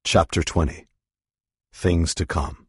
Chapter 20. Things to Come.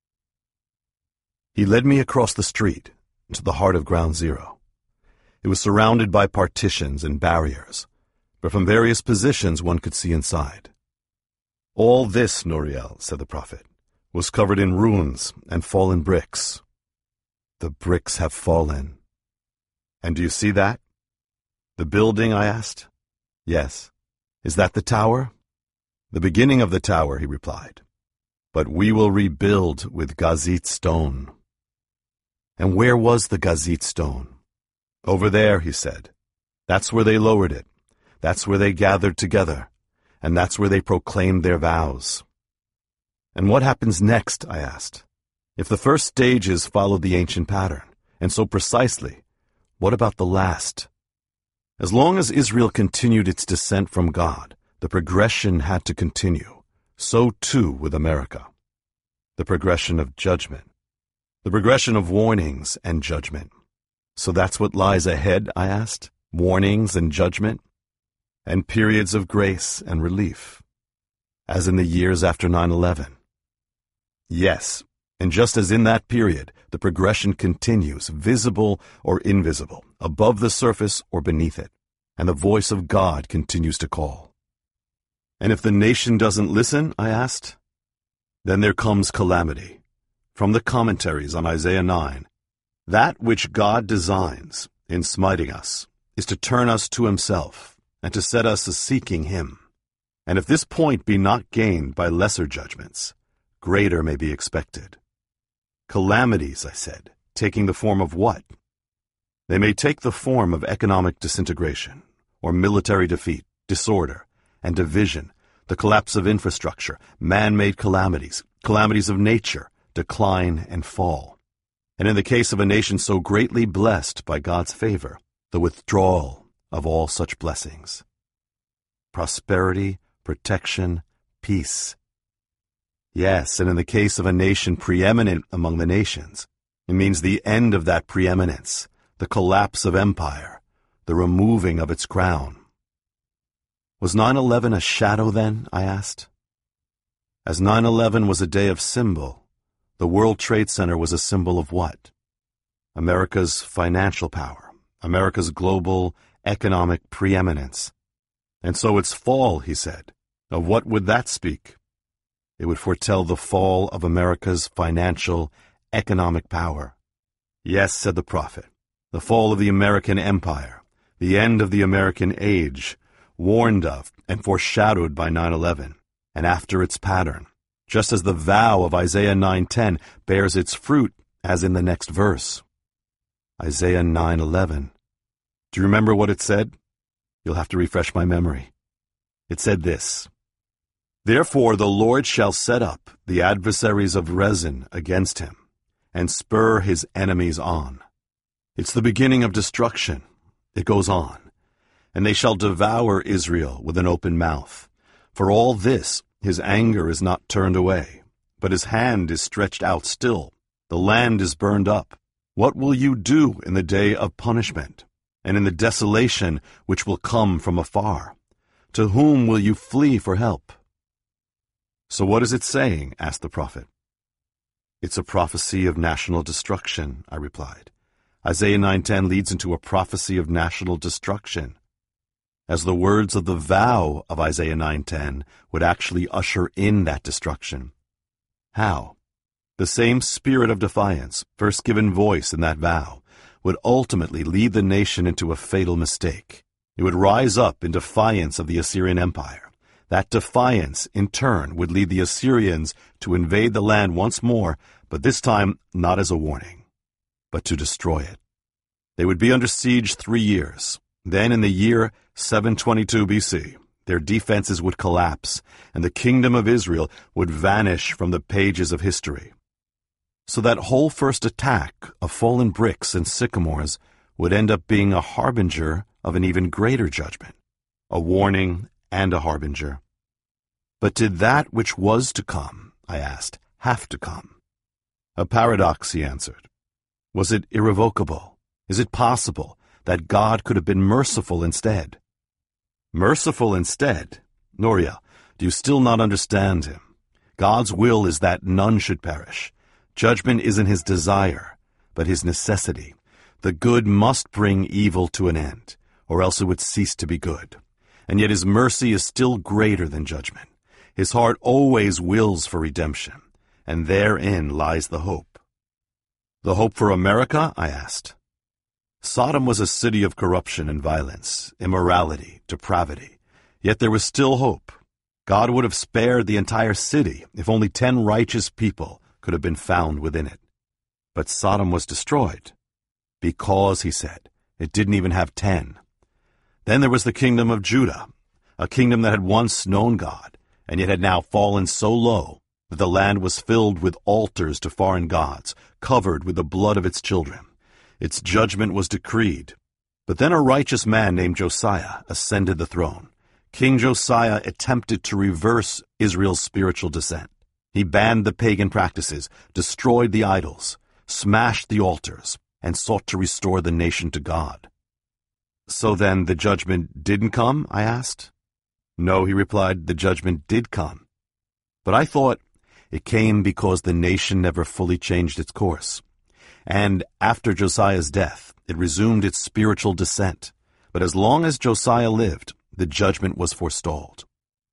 He led me across the street into the heart of Ground Zero. It was surrounded by partitions and barriers, but from various positions one could see inside. All this, Nuriel, said the prophet, was covered in ruins and fallen bricks. The bricks have fallen. And do you see that? The building, I asked. Yes. Is that the tower? The beginning of the tower, he replied. But we will rebuild with Gazit stone. And where was the Gazit stone? Over there, he said. That's where they lowered it. That's where they gathered together. And that's where they proclaimed their vows. And what happens next, I asked. If the first stages followed the ancient pattern, and so precisely, what about the last? As long as Israel continued its descent from God, the progression had to continue. So too with America. The progression of judgment. The progression of warnings and judgment. So that's what lies ahead, I asked? Warnings and judgment? And periods of grace and relief, as in the years after 9/11. Yes, and just as in that period, the progression continues, visible or invisible, above the surface or beneath it, and the voice of God continues to call. And if the nation doesn't listen, I asked, then there comes calamity. From the commentaries on Isaiah 9, that which God designs in smiting us is to turn us to himself and to set us a-seeking him. And if this point be not gained by lesser judgments, greater may be expected. Calamities, I said, taking the form of what? They may take the form of economic disintegration, or military defeat, disorder, and division, the collapse of infrastructure, man-made calamities, calamities of nature, decline and fall. And in the case of a nation so greatly blessed by God's favor, the withdrawal of all such blessings. Prosperity, protection, peace. Yes, and in the case of a nation preeminent among the nations, it means the end of that preeminence, the collapse of empire, the removing of its crown. Was 9/11 a shadow then, I asked? As 9/11 was a day of symbol, the World Trade Center was a symbol of what? America's financial power, America's global economic preeminence. And so its fall, he said, of what would that speak? It would foretell the fall of America's financial, economic power. Yes, said the prophet, the fall of the American empire, the end of the American age, warned of and foreshadowed by 9/11, and after its pattern, just as the vow of Isaiah 9:10 bears its fruit, as in the next verse. Isaiah 9:11. Do you remember what it said? You'll have to refresh my memory. It said this, Therefore the Lord shall set up the adversaries of Rezin against him, and spur his enemies on. It's the beginning of destruction. It goes on. And they shall devour Israel with an open mouth. For all this his anger is not turned away, but his hand is stretched out still. The land is burned up. What will you do in the day of punishment, and in the desolation which will come from afar? To whom will you flee for help? So what is it saying? Asked the prophet. It's a prophecy of national destruction, I replied. Isaiah 9:10 leads into a prophecy of national destruction, as the words of the vow of Isaiah 9:10 would actually usher in that destruction. How? The same spirit of defiance, first given voice in that vow, would ultimately lead the nation into a fatal mistake. It would rise up in defiance of the Assyrian Empire. That defiance, in turn, would lead the Assyrians to invade the land once more, but this time not as a warning, but to destroy it. They would be under siege 3 years. Then in the year 722 BC, their defenses would collapse, and the kingdom of Israel would vanish from the pages of history. So that whole first attack of fallen bricks and sycamores would end up being a harbinger of an even greater judgment, a warning and a harbinger. But did that which was to come, I asked, have to come? A paradox, he answered. Was it irrevocable? Is it possible that God could have been merciful instead? Merciful instead? Nuriel, Do you still not understand him? God's will is that none should perish. Judgment isn't his desire, but his necessity. The good must bring evil to an end, or else it would cease to be good. And yet his mercy is still greater than judgment. His heart always wills for redemption, and therein lies the hope. The hope for America? I asked. Sodom was a city of corruption and violence, immorality, depravity. Yet there was still hope. God would have spared the entire city if only 10 righteous people could have been found within it. But Sodom was destroyed because, he said, it didn't even have 10. Then there was the kingdom of Judah, a kingdom that had once known God, and yet had now fallen so low that the land was filled with altars to foreign gods, covered with the blood of its children. Its judgment was decreed. But then a righteous man named Josiah ascended the throne. King Josiah attempted to reverse Israel's spiritual descent. He banned the pagan practices, destroyed the idols, smashed the altars, and sought to restore the nation to God. So then the judgment didn't come? I asked. No, he replied, the judgment did come. But I thought it came because the nation never fully changed its course. And after Josiah's death, it resumed its spiritual descent. But as long as Josiah lived, the judgment was forestalled.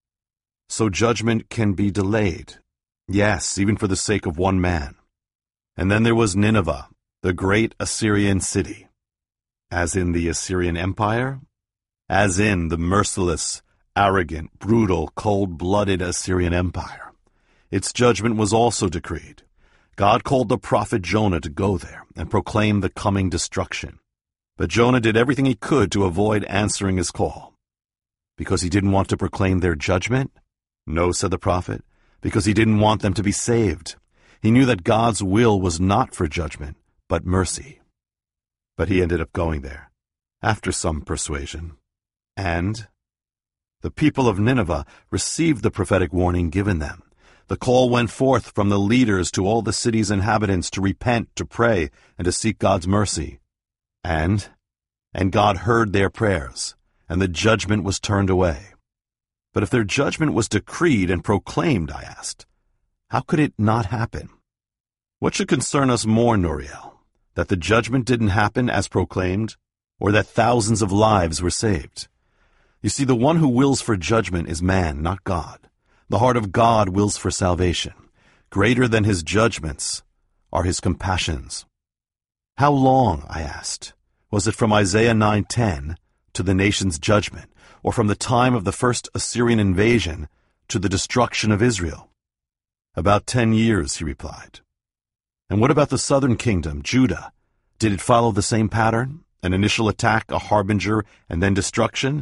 So judgment can be delayed. Yes, even for the sake of one man. And then there was Nineveh, the great Assyrian city. As in the Assyrian Empire? As in the merciless, arrogant, brutal, cold-blooded Assyrian Empire. Its judgment was also decreed. God called the prophet Jonah to go there and proclaim the coming destruction. But Jonah did everything he could to avoid answering his call. Because he didn't want to proclaim their judgment? No, said the prophet, because he didn't want them to be saved. He knew that God's will was not for judgment, but mercy. But he ended up going there, after some persuasion. And the people of Nineveh received the prophetic warning given them. The call went forth from the leaders to all the city's inhabitants to repent, to pray, and to seek God's mercy. And God heard their prayers, and the judgment was turned away. But if their judgment was decreed and proclaimed, I asked, how could it not happen? What should concern us more, Nuriel? That the judgment didn't happen as proclaimed, or that thousands of lives were saved? You see, the one who wills for judgment is man, not God. The heart of God wills for salvation. Greater than his judgments are his compassions. How long, I asked, was it from Isaiah 9:10 to the nation's judgment, or from the time of the first Assyrian invasion to the destruction of Israel? About 10 years, he replied. And what about the southern kingdom, Judah? Did it follow the same pattern? An initial attack, a harbinger, and then destruction?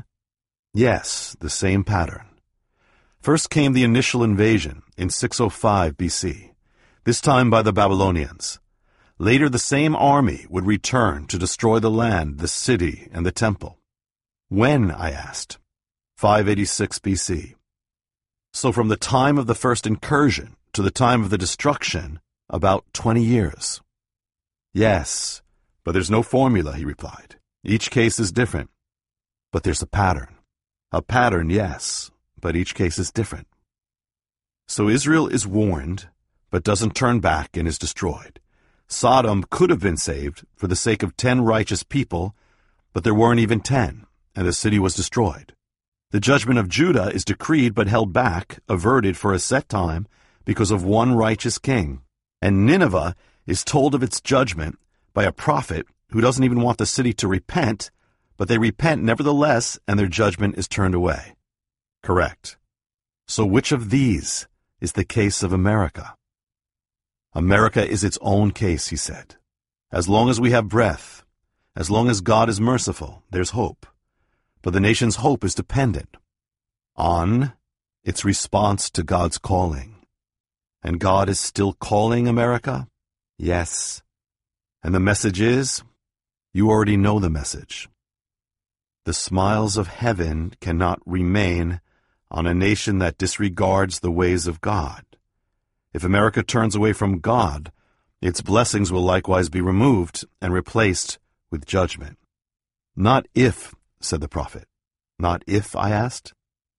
Yes, the same pattern. First came the initial invasion in 605 BC, this time by the Babylonians. Later the same army would return to destroy the land, the city, and the temple. When, I asked. 586 BC. So from the time of the first incursion to the time of the destruction, about 20 years. Yes, but there's no formula, he replied. Each case is different. But there's a pattern. A pattern, yes, but each case is different. So Israel is warned, but doesn't turn back and is destroyed. Sodom could have been saved for the sake of 10 righteous people, but there weren't even 10, and the city was destroyed. The judgment of Judah is decreed but held back, averted for a set time, because of one righteous king. And Nineveh is told of its judgment by a prophet who doesn't even want the city to repent, but they repent nevertheless, and their judgment is turned away. Correct. So which of these is the case of America? America is its own case, he said. As long as we have breath, as long as God is merciful, there's hope. But the nation's hope is dependent on its response to God's calling. And God is still calling America? Yes. And the message is, you already know the message. The smiles of heaven cannot remain on a nation that disregards the ways of God. If America turns away from God, its blessings will likewise be removed and replaced with judgment. Not if, said the prophet. Not if, I asked.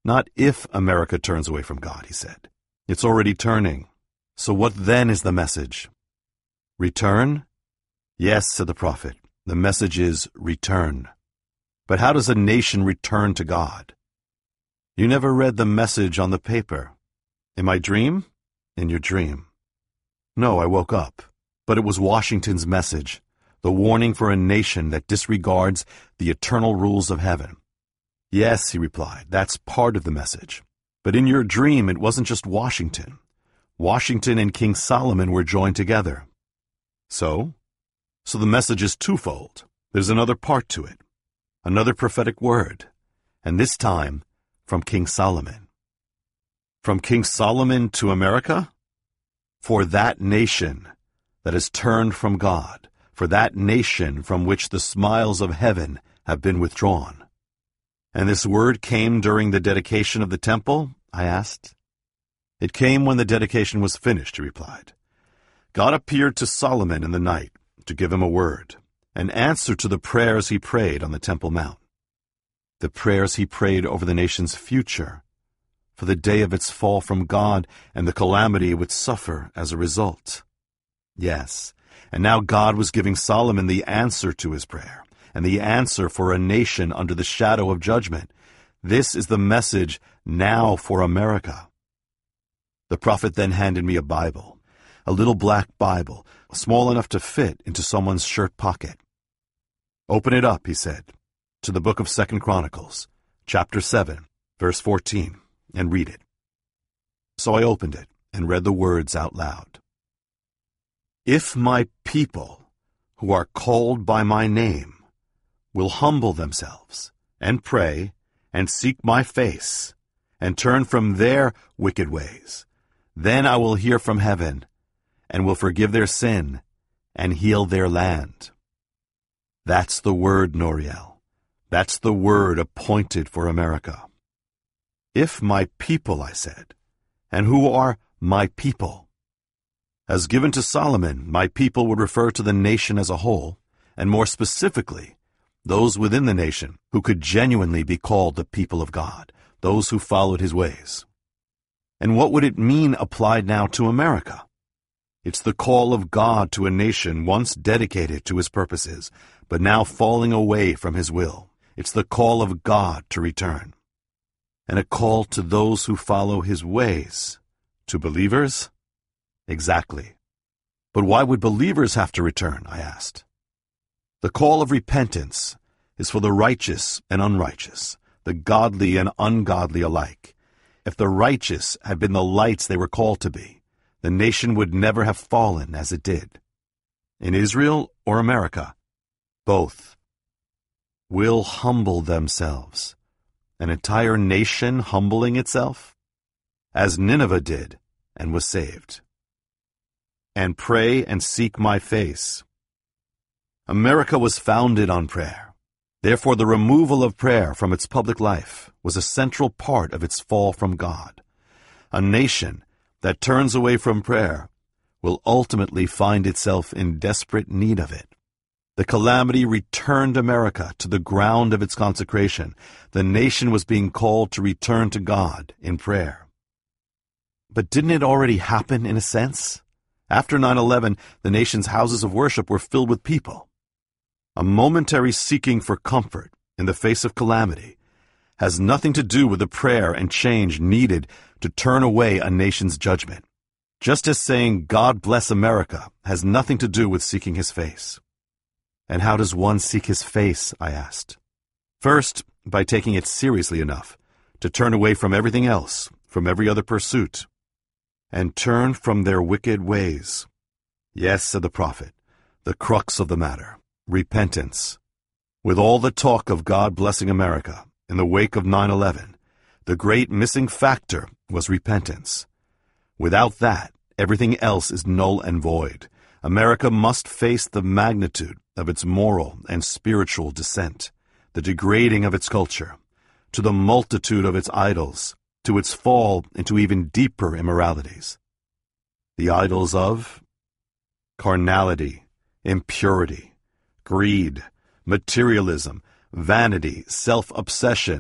Not if America turns away from God, he said. It's already turning. So what then is the message? Return? Yes, said the prophet. The message is return. But how does a nation return to God? You never read the message on the paper. In my dream? In your dream. No, I woke up. But it was Washington's message, the warning for a nation that disregards the eternal rules of heaven. Yes, he replied, that's part of the message. But in your dream, it wasn't just Washington. Washington and King Solomon were joined together. So the message is twofold. There's another part to it, another prophetic word, and this time from King Solomon. From King Solomon to America? For that nation that has turned from God, for that nation from which the smiles of heaven have been withdrawn. And this word came during the dedication of the temple? I asked. It came when the dedication was finished, he replied. God appeared to Solomon in the night to give him a word, an answer to the prayers he prayed on the Temple Mount. The prayers he prayed over the nation's future, for the day of its fall from God and the calamity it would suffer as a result. Yes, and now God was giving Solomon the answer to his prayer, and the answer for a nation under the shadow of judgment. This is the message now for America. The prophet then handed me a Bible, a little black Bible, small enough to fit into someone's shirt pocket. Open it up, he said, to the book of 2 Chronicles, chapter 7, verse 14, and read it. So I opened it and read the words out loud. If my people, who are called by my name, will humble themselves and pray and seek my face and turn from their wicked ways, then I will hear from heaven and will forgive their sin and heal their land. That's the word, Noriel. That's the word appointed for America. If my people, I said, and who are my people? As given to Solomon, my people would refer to the nation as a whole, and more specifically, those within the nation who could genuinely be called the people of God, those who followed his ways. And what would it mean applied now to America? It's the call of God to a nation once dedicated to his purposes, but now falling away from his will. It's the call of God to return. And a call to those who follow his ways. To believers? Exactly. But why would believers have to return, I asked. The call of repentance is for the righteous and unrighteous, the godly and ungodly alike. If the righteous had been the lights they were called to be, the nation would never have fallen as it did. In Israel or America? Both. Will humble themselves. An entire nation humbling itself? As Nineveh did and was saved. And pray and seek my face. America was founded on prayer. Therefore, the removal of prayer from its public life was a central part of its fall from God. A nation that turns away from prayer will ultimately find itself in desperate need of it. The calamity returned America to the ground of its consecration. The nation was being called to return to God in prayer. But didn't it already happen in a sense? After 9/11, the nation's houses of worship were filled with people. A momentary seeking for comfort in the face of calamity has nothing to do with the prayer and change needed to turn away a nation's judgment. Just as saying, God bless America, has nothing to do with seeking his face. And how does one seek his face, I asked. First, by taking it seriously enough to turn away from everything else, from every other pursuit, and turn from their wicked ways. Yes, said the prophet, the crux of the matter, repentance. With all the talk of God blessing America in the wake of 9/11, the great missing factor was repentance. Without that, everything else is null and void. America must face the magnitude of its moral and spiritual descent, the degrading of its culture, to the multitude of its idols, to its fall into even deeper immoralities. The idols of carnality, impurity, greed, materialism, vanity, self-obsession,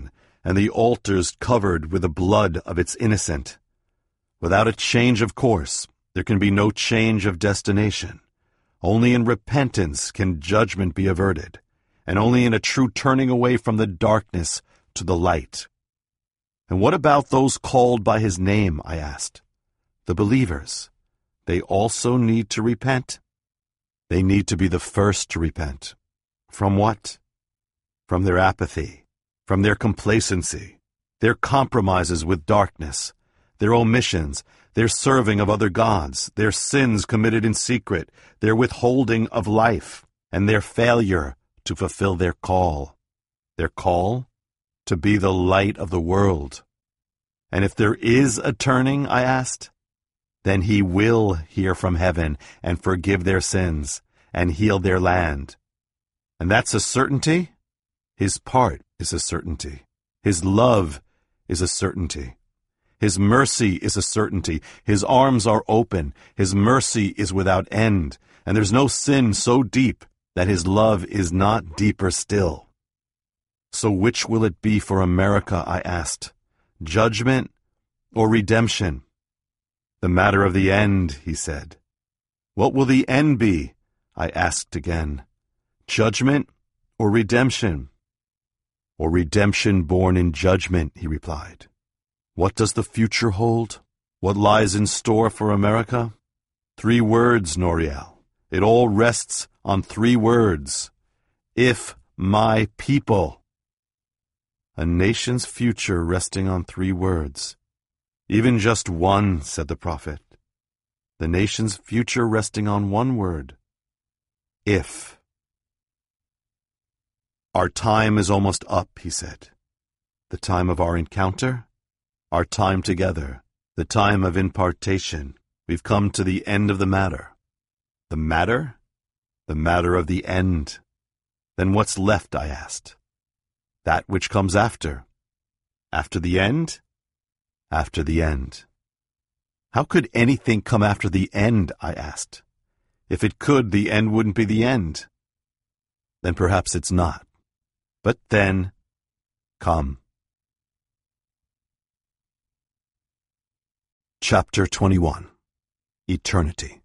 and the altars covered with the blood of its innocent. Without a change of course, there can be no change of destination. Only in repentance can judgment be averted, and only in a true turning away from the darkness to the light. And what about those called by his name, I asked. The believers, they also need to repent? They need to be the first to repent. From what? From their apathy, from their complacency, their compromises with darkness, their omissions, their serving of other gods, their sins committed in secret, their withholding of life, and their failure to fulfill their call. Their call? To be the light of the world. And if there is a turning, I asked, then he will hear from heaven and forgive their sins and heal their land. And that's a certainty? His part is a certainty. His love is a certainty. His mercy is a certainty. His arms are open. His mercy is without end. And there's no sin so deep that his love is not deeper still. So which will it be for America, I asked, judgment or redemption? The matter of the end, he said. What will the end be? I asked again. Judgment or redemption? Or redemption born in judgment, he replied. What does the future hold? What lies in store for America? 3 words, Noriel. It all rests on 3 words. If my people. A nation's future resting on 3 words. Even just one, said the prophet. The nation's future resting on 1 word. If. Our time is almost up, he said. The time of our encounter, our time together, the time of impartation. We've come to the end of the matter. The matter? The matter of the end. Then what's left, I asked. That which comes after. After the end? After the end. How could anything come after the end, I asked. If it could, the end wouldn't be the end. Then perhaps it's not. But then, come. Chapter 21. Eternity.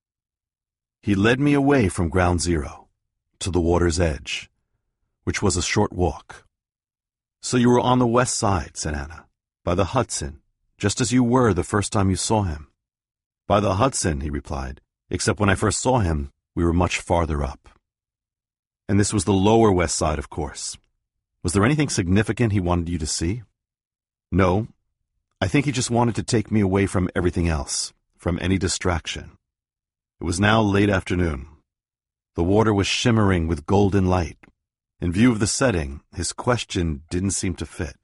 He led me away from ground zero, to the water's edge, which was a short walk. So you were on the west side, said Anna, by the Hudson, just as you were the first time you saw him. By the Hudson, he replied, except when I first saw him, we were much farther up. And this was the lower west side, of course. Was there anything significant he wanted you to see? No, I think he just wanted to take me away from everything else, from any distraction. It was now late afternoon. The water was shimmering with golden light. In view of the setting, his question didn't seem to fit.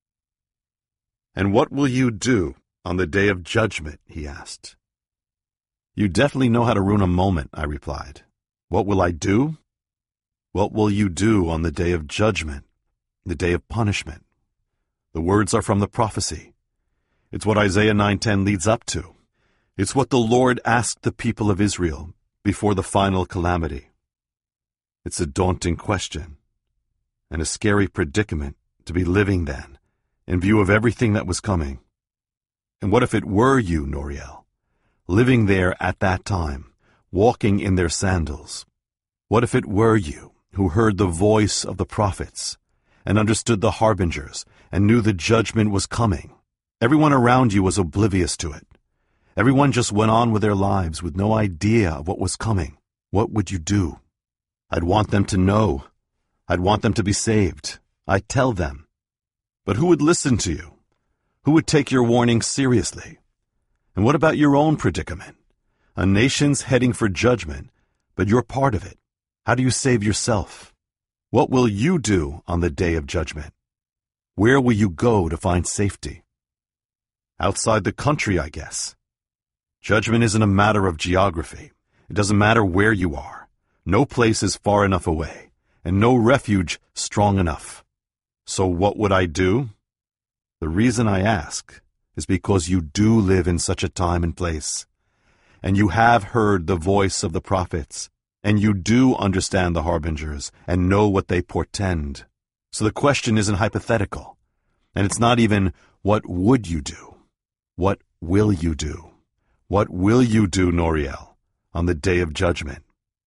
And what will you do on the day of judgment, he asked. You definitely know how to ruin a moment, I replied. What will I do? What will you do on the day of judgment, the day of punishment? The words are from the prophecy. It's what Isaiah 9:10 leads up to. It's what the Lord asked the people of Israel before the final calamity. It's a daunting question, and a scary predicament to be living then, in view of everything that was coming. And what if it were you, Noriel, living there at that time, walking in their sandals? What if it were you who heard the voice of the prophets, and understood the harbingers, and knew the judgment was coming? Everyone around you was oblivious to it. Everyone just went on with their lives with no idea of what was coming. What would you do? I'd want them to know. I'd want them to be saved. I'd tell them. But who would listen to you? Who would take your warning seriously? And what about your own predicament? A nation's heading for judgment, but you're part of it. How do you save yourself? What will you do on the day of judgment? Where will you go to find safety? Outside the country, I guess. Judgment isn't a matter of geography. It doesn't matter where you are. No place is far enough away, and no refuge strong enough. So what would I do? The reason I ask is because you do live in such a time and place, and you have heard the voice of the prophets, and you do understand the harbingers and know what they portend. So the question isn't hypothetical. And it's not even, what would you do? What will you do? What will you do, Noriel, on the day of judgment?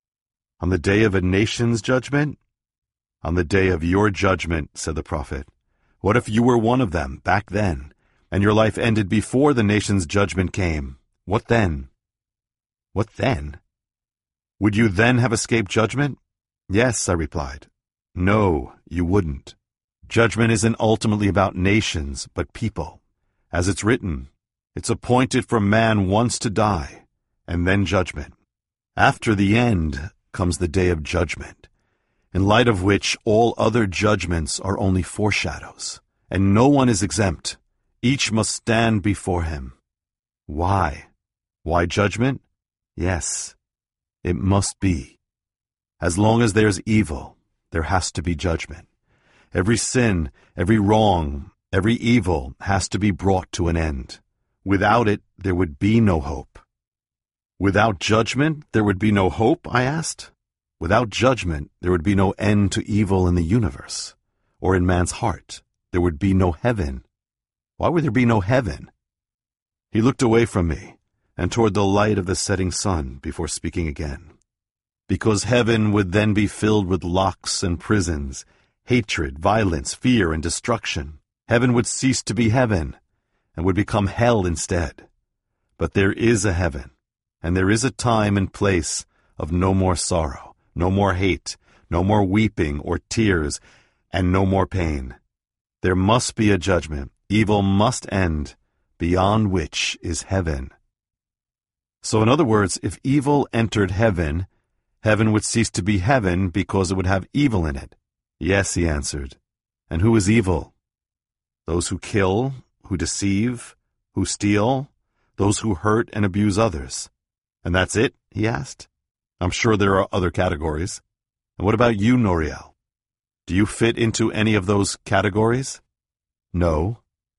On the day of a nation's judgment? On the day of your judgment, said the prophet. What if you were one of them back then, and your life ended before the nation's judgment came? What then? What then? Would you then have escaped judgment? Yes, I replied. No, you wouldn't. Judgment isn't ultimately about nations, but people. As it's written, it's appointed for man once to die, and then judgment. After the end comes the day of judgment, in light of which all other judgments are only foreshadows, and no one is exempt. Each must stand before him. Why? Why judgment? Yes, it must be. As long as there's evil, there has to be judgment. Every sin, every wrong, every evil has to be brought to an end. Without it, there would be no hope. Without judgment, there would be no hope, I asked. Without judgment, there would be no end to evil in the universe, or in man's heart. There would be no heaven. Why would there be no heaven? He looked away from me and toward the light of the setting sun before speaking again. Because heaven would then be filled with locks and prisons, hatred, violence, fear, and destruction. Heaven would cease to be heaven and would become hell instead. But there is a heaven, and there is a time and place of no more sorrow, no more hate, no more weeping or tears, and no more pain. There must be a judgment. Evil must end, beyond which is heaven. So in other words, if evil entered heaven, heaven would cease to be heaven because it would have evil in it. Yes, he answered. And who is evil? Those who kill, who deceive, who steal, those who hurt and abuse others. And that's it? He asked. I'm sure there are other categories. And what about you, Noriel? Do you fit into any of those categories? No.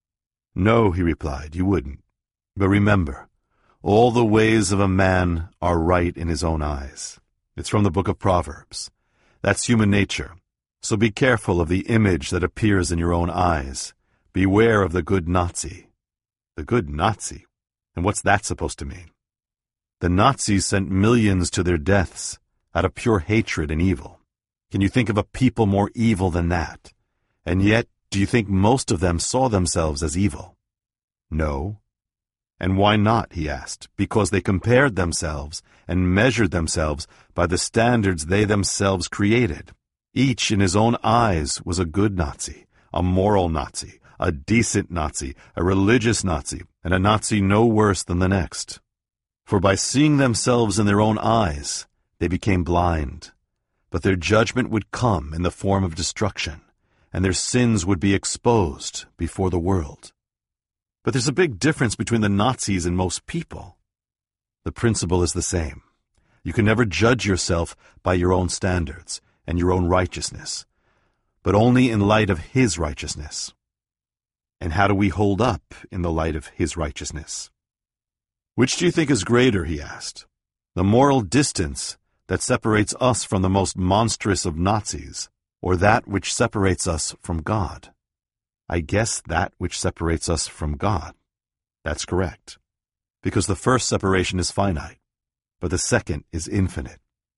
No, he replied, you wouldn't. But remember, all the ways of a man are right in his own eyes. It's from the book of Proverbs. That's human nature. So be careful of the image that appears in your own eyes. Beware of the good Nazi. The good Nazi? And what's that supposed to mean? The Nazis sent millions to their deaths out of pure hatred and evil. Can you think of a people more evil than that? And yet, do you think most of them saw themselves as evil? No. And why not, he asked. Because they compared themselves and measured themselves by the standards they themselves created. Each in his own eyes was a good Nazi, a moral Nazi, a decent Nazi, a religious Nazi, and a Nazi no worse than the next. For by seeing themselves in their own eyes, they became blind. But their judgment would come in the form of destruction, and their sins would be exposed before the world. But there's a big difference between the Nazis and most people. The principle is the same. You can never judge yourself by your own standards and your own righteousness, but only in light of His righteousness. And how do we hold up in the light of His righteousness? Which do you think is greater, he asked, the moral distance that separates us from the most monstrous of Nazis, or that which separates us from God? I guess that which separates us from God. That's correct, because the first separation is finite, but the second is infinite.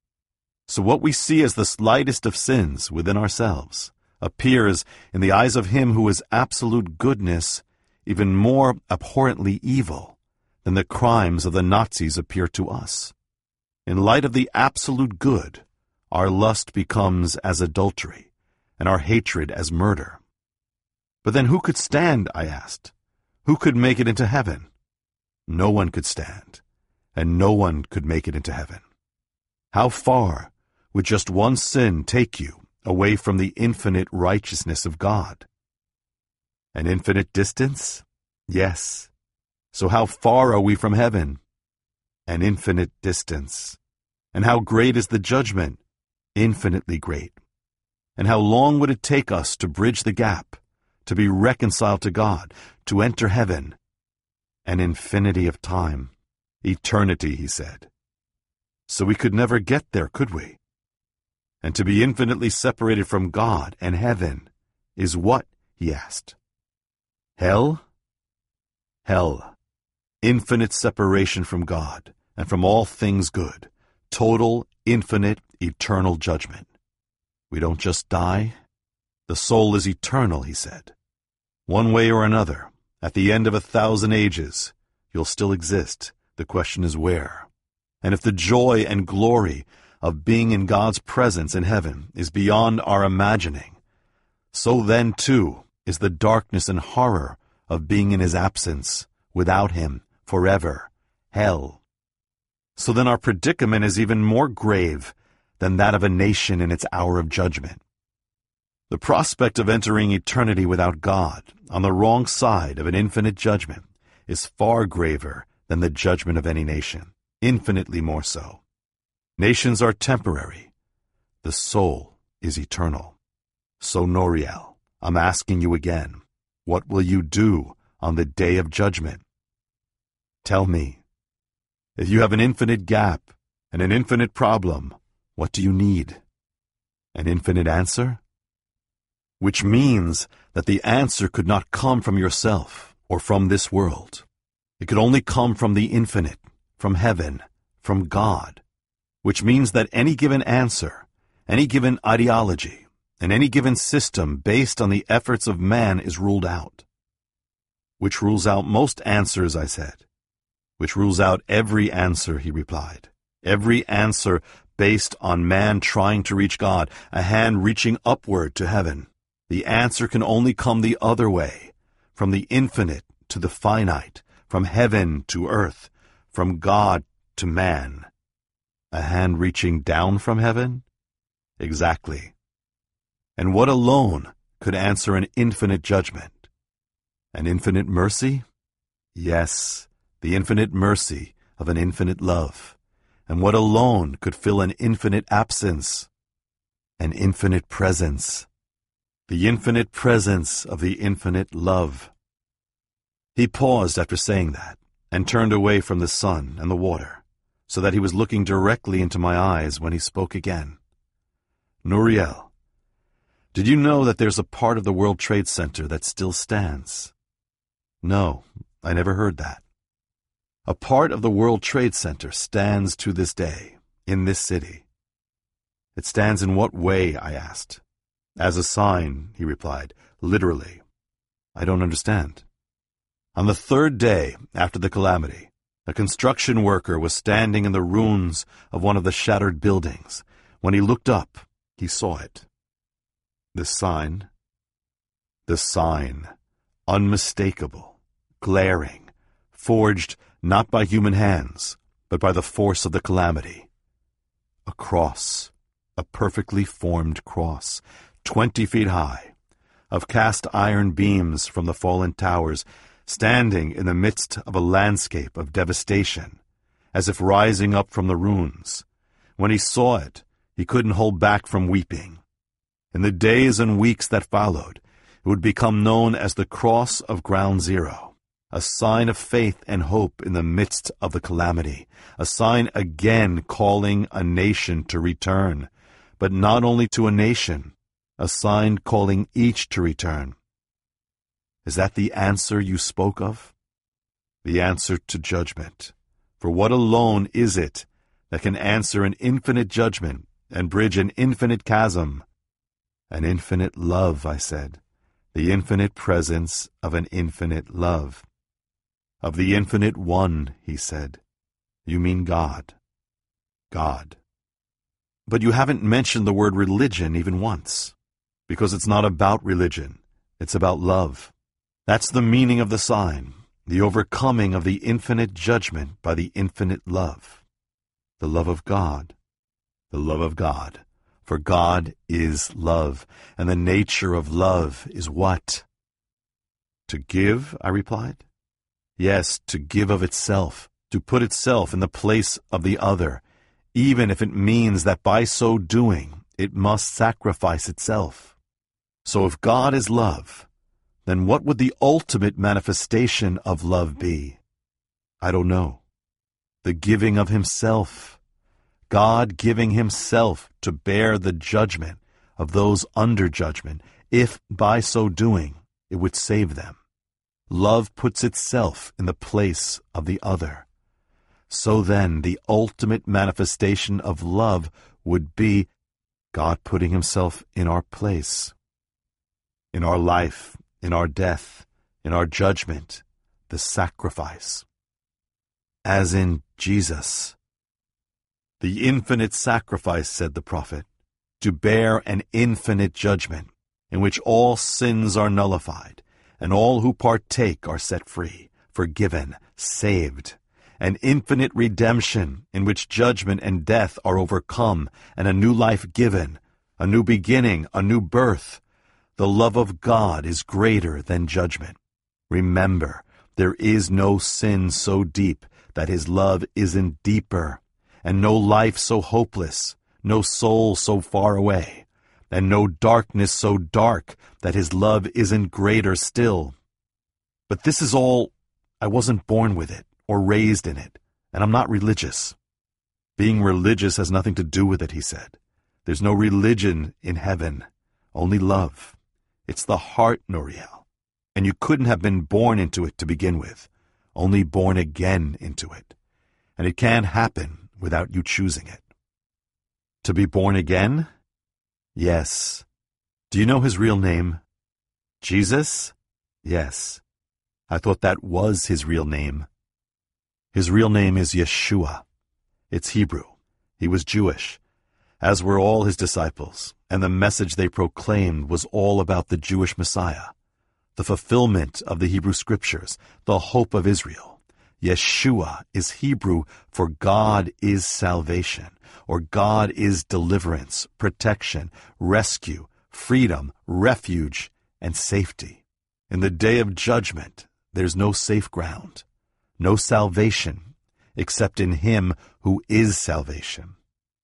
So what we see as the slightest of sins within ourselves appears in the eyes of Him who is absolute goodness even more abhorrently evil than the crimes of the Nazis appear to us. In light of the absolute good, our lust becomes as adultery, and our hatred as murder. But then who could stand, I asked? Who could make it into heaven? No one could stand, and no one could make it into heaven. How far would just one sin take you away from the infinite righteousness of God? An infinite distance? Yes. So how far are we from heaven? An infinite distance. And how great is the judgment? Infinitely great. And how long would it take us to bridge the gap, to be reconciled to God, to enter heaven? An infinity of time. Eternity, he said. So we could never get there, could we? And to be infinitely separated from God and heaven is what, he asked. Hell? Hell. Infinite separation from God and from all things good. Total, infinite, eternal judgment. We don't just die. The soul is eternal, he said. One way or another, at the end of 1,000 ages, you'll still exist. The question is where. And if the joy and glory of being in God's presence in heaven is beyond our imagining, so then, too, is the darkness and horror of being in his absence, without him, forever, hell. So then our predicament is even more grave than that of a nation in its hour of judgment. The prospect of entering eternity without God, on the wrong side of an infinite judgment, is far graver than the judgment of any nation, infinitely more so. Nations are temporary. The soul is eternal. So, Noriel, I'm asking you again, what will you do on the day of judgment? Tell me. If you have an infinite gap and an infinite problem, what do you need? An infinite answer? Which means that the answer could not come from yourself or from this world. It could only come from the infinite, from heaven, from God. Which means that any given answer, any given ideology, and any given system based on the efforts of man is ruled out. Which rules out most answers, I said. Which rules out every answer, he replied. Every answer based on man trying to reach God, a hand reaching upward to heaven. The answer can only come the other way, from the infinite to the finite, from heaven to earth, from God to man. A hand reaching down from heaven? Exactly. And what alone could answer an infinite judgment? An infinite mercy? Yes, the infinite mercy of an infinite love. And what alone could fill an infinite absence? An infinite presence. The infinite presence of the infinite love. He paused after saying that, and turned away from the sun and the water, so that he was looking directly into my eyes when he spoke again. Noriel, did you know that there's a part of the World Trade Center that still stands? No, I never heard that. A part of the World Trade Center stands to this day, in this city. It stands in what way, I asked. As a sign, he replied, literally. I don't understand. On the third day after the calamity, a construction worker was standing in the ruins of one of the shattered buildings. When he looked up, he saw it. The sign. The sign. Unmistakable, glaring, forged not by human hands, but by the force of the calamity. A cross, a perfectly formed cross, 20 feet high, of cast iron beams from the fallen towers, standing in the midst of a landscape of devastation, as if rising up from the ruins. When he saw it, he couldn't hold back from weeping. In the days and weeks that followed, it would become known as the Cross of Ground Zero, a sign of faith and hope in the midst of the calamity, a sign again calling a nation to return, but not only to a nation, a sign calling each to return. Is that the answer you spoke of? The answer to judgment. For what alone is it that can answer an infinite judgment and bridge an infinite chasm? An infinite love, I said. The infinite presence of an infinite love. Of the infinite one, he said. You mean God. God. But you haven't mentioned the word religion even once. Because it's not about religion. It's about love. That's the meaning of the sign, the overcoming of the infinite judgment by the infinite love. The love of God. The love of God. For God is love, and the nature of love is what? To give, I replied. Yes, to give of itself, to put itself in the place of the other, even if it means that by so doing it must sacrifice itself. So if God is love, then what would the ultimate manifestation of love be? I don't know. The giving of himself. God giving himself to bear the judgment of those under judgment, if by so doing it would save them. Love puts itself in the place of the other. So then, the ultimate manifestation of love would be God putting himself in our place. In our life, in our death, in our judgment, the sacrifice. As in Jesus. The infinite sacrifice, said the prophet, to bear an infinite judgment, in which all sins are nullified, and all who partake are set free, forgiven, saved. An infinite redemption, in which judgment and death are overcome, and a new life given, a new beginning, a new birth. The love of God is greater than judgment. Remember, there is no sin so deep that his love isn't deeper, and no life so hopeless, no soul so far away, and no darkness so dark that his love isn't greater still. But this is all, I wasn't born with it, or raised in it, and I'm not religious. Being religious has nothing to do with it, he said. There's no religion in heaven, only love. It's the heart, Noriel. And you couldn't have been born into it to begin with, only born again into it. And it can't happen without you choosing it. To be born again? Yes. Do you know his real name? Jesus? Yes. I thought that was his real name. His real name is Yeshua. It's Hebrew. He was Jewish, as were all his disciples, and the message they proclaimed was all about the Jewish Messiah, the fulfillment of the Hebrew Scriptures, the hope of Israel. Yeshua is Hebrew for God is salvation, or God is deliverance, protection, rescue, freedom, refuge, and safety. In the day of judgment, there's no safe ground, no salvation, except in him who is salvation.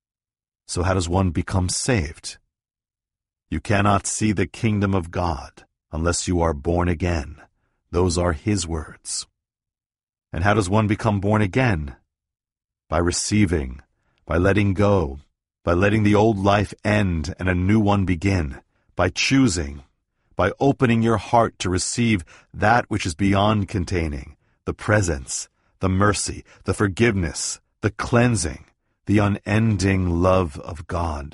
So how does one become saved? You cannot see the kingdom of God unless you are born again. Those are his words. And how does one become born again? By receiving, by letting go, by letting the old life end and a new one begin, by choosing, by opening your heart to receive that which is beyond containing, the presence, the mercy, the forgiveness, the cleansing, the unending love of God.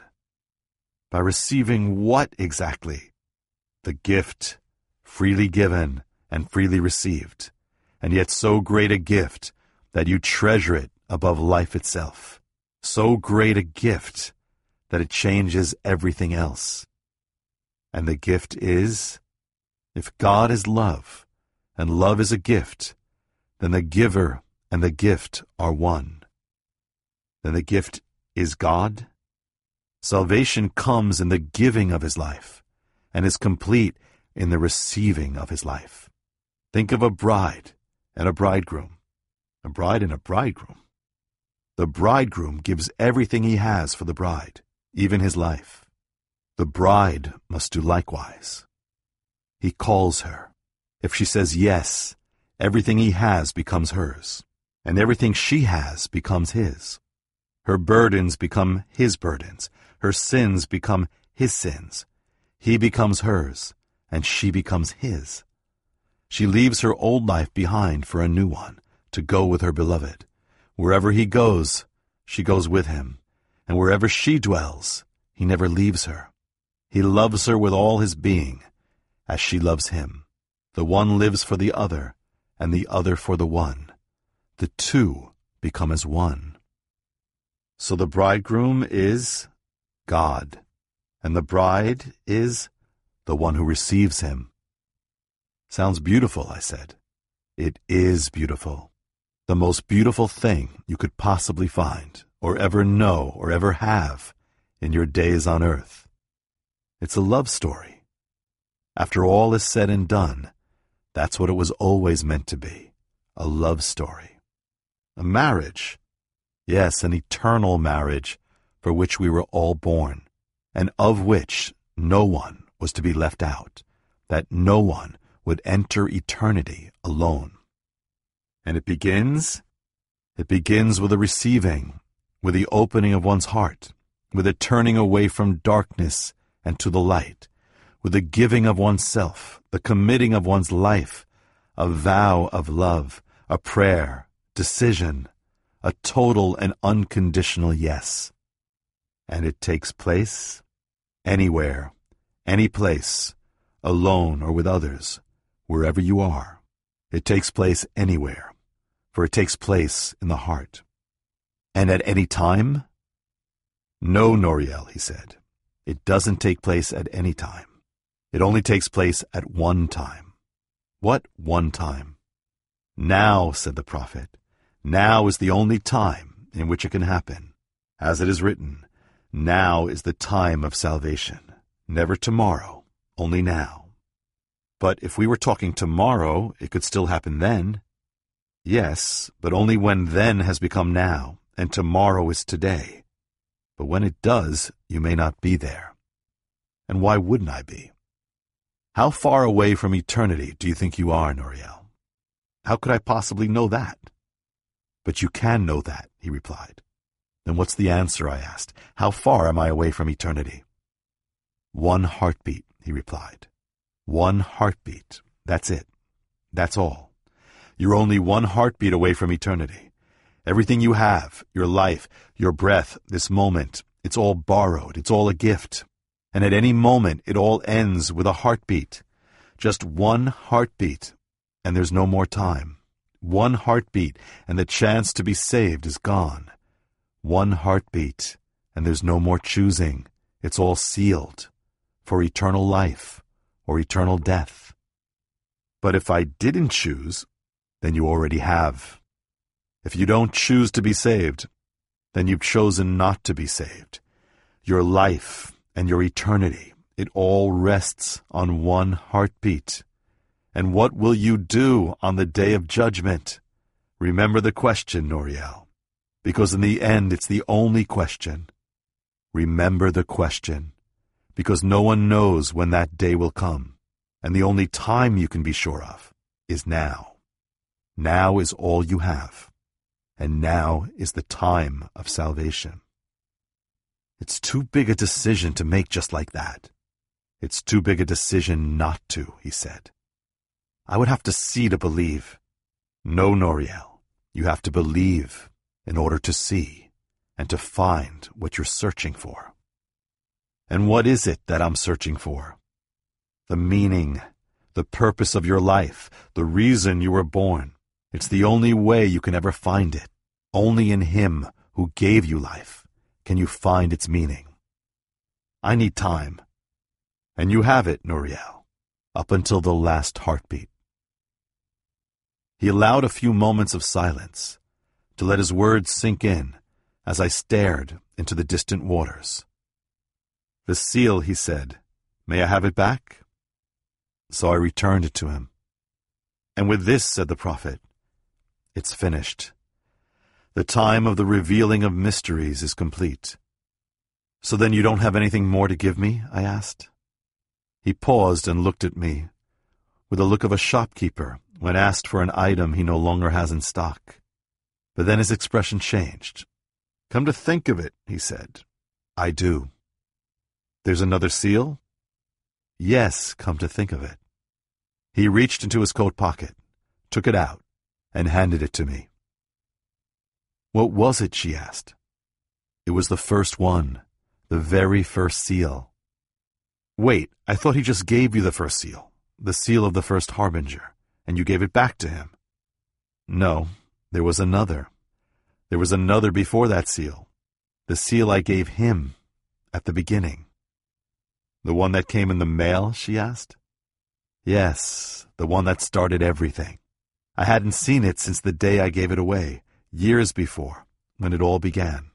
By receiving what exactly? The gift, freely given and freely received, and yet so great a gift that you treasure it above life itself. So great a gift that it changes everything else. And the gift is, if God is love, and love is a gift, then the giver and the gift are one. Then the gift is God. Salvation comes in the giving of his life, and is complete in the receiving of his life. Think of a bride and a bridegroom. A bride and a bridegroom. The bridegroom gives everything he has for the bride, even his life. The bride must do likewise. He calls her. If she says yes, everything he has becomes hers, and everything she has becomes his. Her burdens become his burdens. Her sins become his sins. He becomes hers, and she becomes his. She leaves her old life behind for a new one, to go with her beloved. Wherever he goes, she goes with him, and wherever she dwells, he never leaves her. He loves her with all his being, as she loves him. The one lives for the other, and the other for the one. The two become as one. So the bridegroom is God, and the bride is the one who receives him. Sounds beautiful, I said. It is beautiful. The most beautiful thing you could possibly find, or ever know, or ever have in your days on earth. It's a love story. After all is said and done, that's what it was always meant to be, a love story. A marriage, yes, an eternal marriage for which we were all born, and of which no one was to be left out, that no one would enter eternity alone. And it begins with a receiving, with the opening of one's heart, with a turning away from darkness and to the light, with the giving of oneself, the committing of one's life, a vow of love, a prayer, decision, a total and unconditional yes. And it takes place anywhere, any place, alone or with others, wherever you are. It takes place anywhere, for it takes place in the heart. And at any time? No, Noriel, he said. It doesn't take place at any time. It only takes place at one time. What one time? Now, said the prophet. Now is the only time in which it can happen. As it is written, now is the time of salvation. Never tomorrow, only now. But if we were talking tomorrow, it could still happen then. Yes, but only when then has become now, and tomorrow is today. But when it does, you may not be there. And why wouldn't I be? How far away from eternity do you think you are, Noriel? How could I possibly know that? But you can know that, he replied. Then what's the answer, I asked. How far am I away from eternity? 1 heartbeat, he replied. 1 heartbeat. That's it. That's all. You're only 1 heartbeat away from eternity. Everything you have, your life, your breath, this moment, it's all borrowed. It's all a gift. And at any moment, it all ends with a heartbeat. Just 1 heartbeat, and there's no more time. 1 heartbeat, and the chance to be saved is gone. 1 heartbeat, and there's no more choosing. It's all sealed for eternal life or eternal death. But if I didn't choose, then you already have. If you don't choose to be saved, then you've chosen not to be saved. Your life and your eternity, it all rests on 1 heartbeat. And what will you do on the day of judgment? Remember the question, Noriel, because in the end it's the only question. Remember the question, because no one knows when that day will come, and the only time you can be sure of is now. Now is all you have, and now is the time of salvation. It's too big a decision to make just like that. It's too big a decision not to, he said. I would have to see to believe. No, Noriel, you have to believe in order to see and to find what you're searching for. And what is it that I'm searching for? The meaning, the purpose of your life, the reason you were born. It's the only way you can ever find it. Only in Him who gave you life can you find its meaning. I need time. And you have it, Noriel, up until the last heartbeat. He allowed a few moments of silence to let his words sink in as I stared into the distant waters. The seal, he said, may I have it back? So I returned it to him. And with this, said the prophet, it's finished. The time of the revealing of mysteries is complete. So then you don't have anything more to give me? I asked. He paused and looked at me with the look of a shopkeeper when asked for an item he no longer has in stock. But then his expression changed. Come to think of it, he said, I do. There's another seal? Yes, come to think of it. He reached into his coat pocket, took it out, and handed it to me. What was it, she asked. It was the first one, the very first seal. Wait, I thought he just gave you the first seal, the seal of the first harbinger, and you gave it back to him. No, there was another. There was another before that seal, the seal I gave him at the beginning. The one that came in the mail, she asked. Yes, the one that started everything. I hadn't seen it since the day I gave it away, years before, when it all began.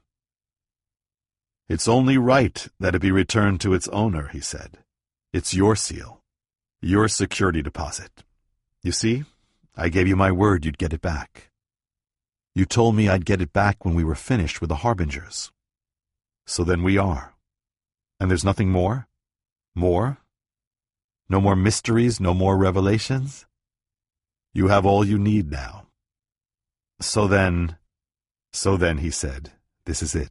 It's only right that it be returned to its owner, he said. It's your seal, your security deposit. You see, I gave you my word you'd get it back. You told me I'd get it back when we were finished with the harbingers. So then we are. And there's nothing more? More? No more mysteries, no more revelations? You have all you need now. So then, he said, this is it.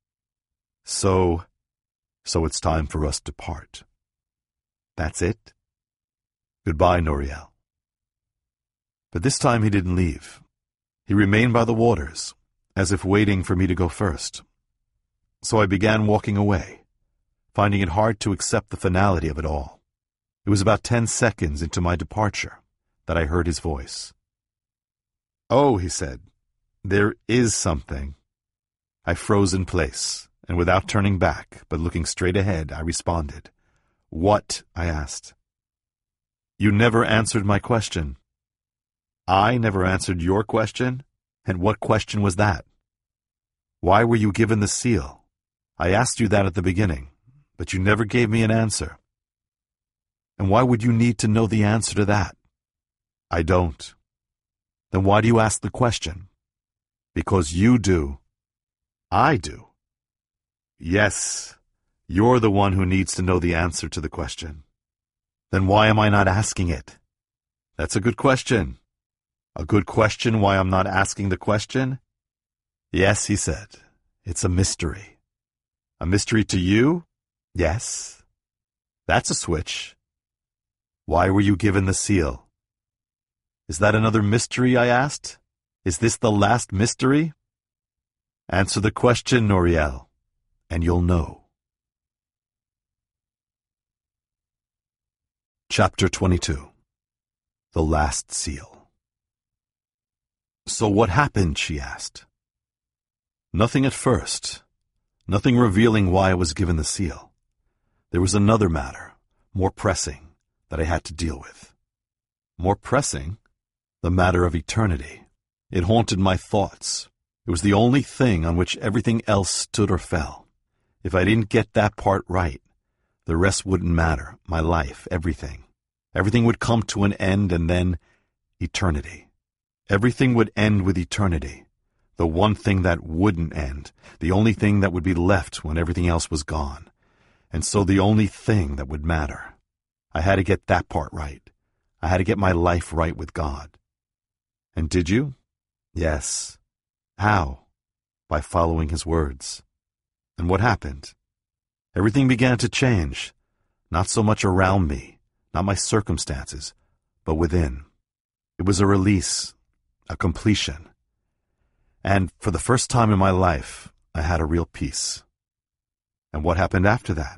So it's time for us to part. That's it? Goodbye, Noriel. But this time he didn't leave. He remained by the waters, as if waiting for me to go first. So I began walking away, finding it hard to accept the finality of it all. It was about 10 seconds into my departure that I heard his voice. "Oh," he said, "there is something." I froze in place, and without turning back, but looking straight ahead, I responded. "What?" I asked. "You never answered my question." "I never answered your question? And what question was that?" "Why were you given the seal? I asked you that at the beginning, but you never gave me an answer." "And why would you need to know the answer to that?" "I don't." "Then why do you ask the question?" "Because you do." "I do?" "Yes, you're the one who needs to know the answer to the question." "Then why am I not asking it?" "That's a good question." "A good question why I'm not asking the question?" "Yes," he said. "It's a mystery." "A mystery to you?" "Yes." "That's a switch." "Why were you given the seal?" "Is that another mystery?" I asked. "Is this the last mystery?" "Answer the question, Noriel, and you'll know. Chapter 22. The Last Seal. "So what happened?" she asked. "Nothing at first. Nothing revealing why I was given the seal. There was another matter, more pressing, that I had to deal with." "More pressing?" "The matter of eternity. It haunted my thoughts. It was the only thing on which everything else stood or fell. If I didn't get that part right, the rest wouldn't matter, my life, everything. Everything would come to an end, and then eternity. Everything would end with eternity. The one thing that wouldn't end, the only thing that would be left when everything else was gone. And so the only thing that would matter. I had to get that part right. I had to get my life right with God." "And did you?" "Yes." "How?" "By following his words." "And what happened?" "Everything began to change. Not so much around me, not my circumstances, but within. It was a release, a completion. And for the first time in my life, I had a real peace." "And what happened after that?"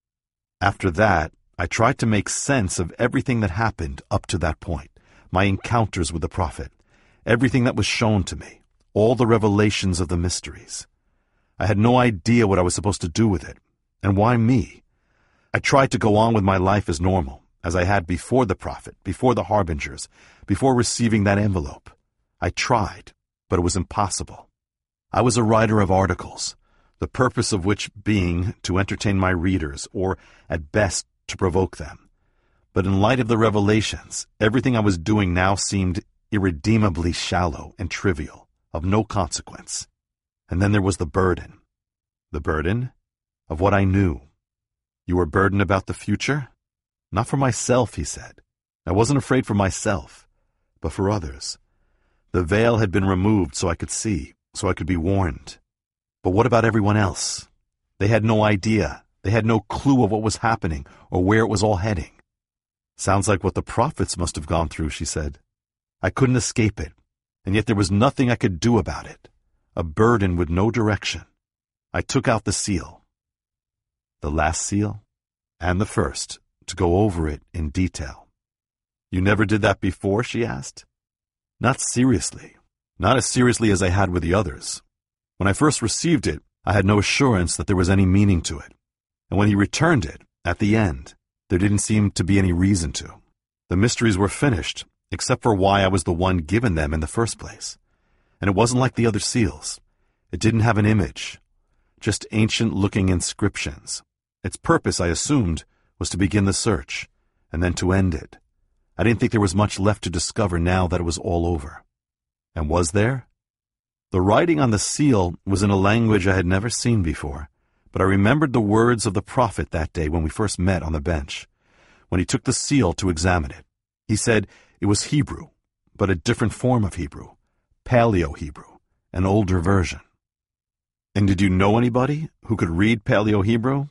"After that, I tried to make sense of everything that happened up to that point, my encounters with the prophet, everything that was shown to me, all the revelations of the mysteries. I had no idea what I was supposed to do with it, and why me. I tried to go on with my life as normal, as I had before the prophet, before the harbingers, before receiving that envelope. I tried, but it was impossible. I was a writer of articles, the purpose of which being to entertain my readers, or, at best, to provoke them. But in light of the revelations, everything I was doing now seemed irredeemably shallow and trivial, of no consequence. And then there was the burden. The burden? Of what I knew. "You were burdened about the future?" "Not for myself," he said. "I wasn't afraid for myself, but for others. The veil had been removed so I could see, so I could be warned. But what about everyone else? They had no idea. They had no clue of what was happening or where it was all heading." "Sounds like what the prophets must have gone through," she said. "I couldn't escape it, and yet there was nothing I could do about it. A burden with no direction. I took out the seal." "The last seal?" "And the first, to go over it in detail." "You never did that before?" she asked. "Not seriously. Not as seriously as I had with the others. When I first received it, I had no assurance that there was any meaning to it. And when he returned it, at the end, there didn't seem to be any reason to. The mysteries were finished, except for why I was the one given them in the first place. And it wasn't like the other seals. It didn't have an image, just ancient-looking inscriptions. Its purpose, I assumed, was to begin the search, and then to end it. I didn't think there was much left to discover now that it was all over. And was there? The writing on the seal was in a language I had never seen before, but I remembered the words of the prophet that day when we first met on the bench, when he took the seal to examine it. He said it was Hebrew, but a different form of Hebrew, Paleo-Hebrew, an older version. "And did you know anybody who could read Paleo-Hebrew?"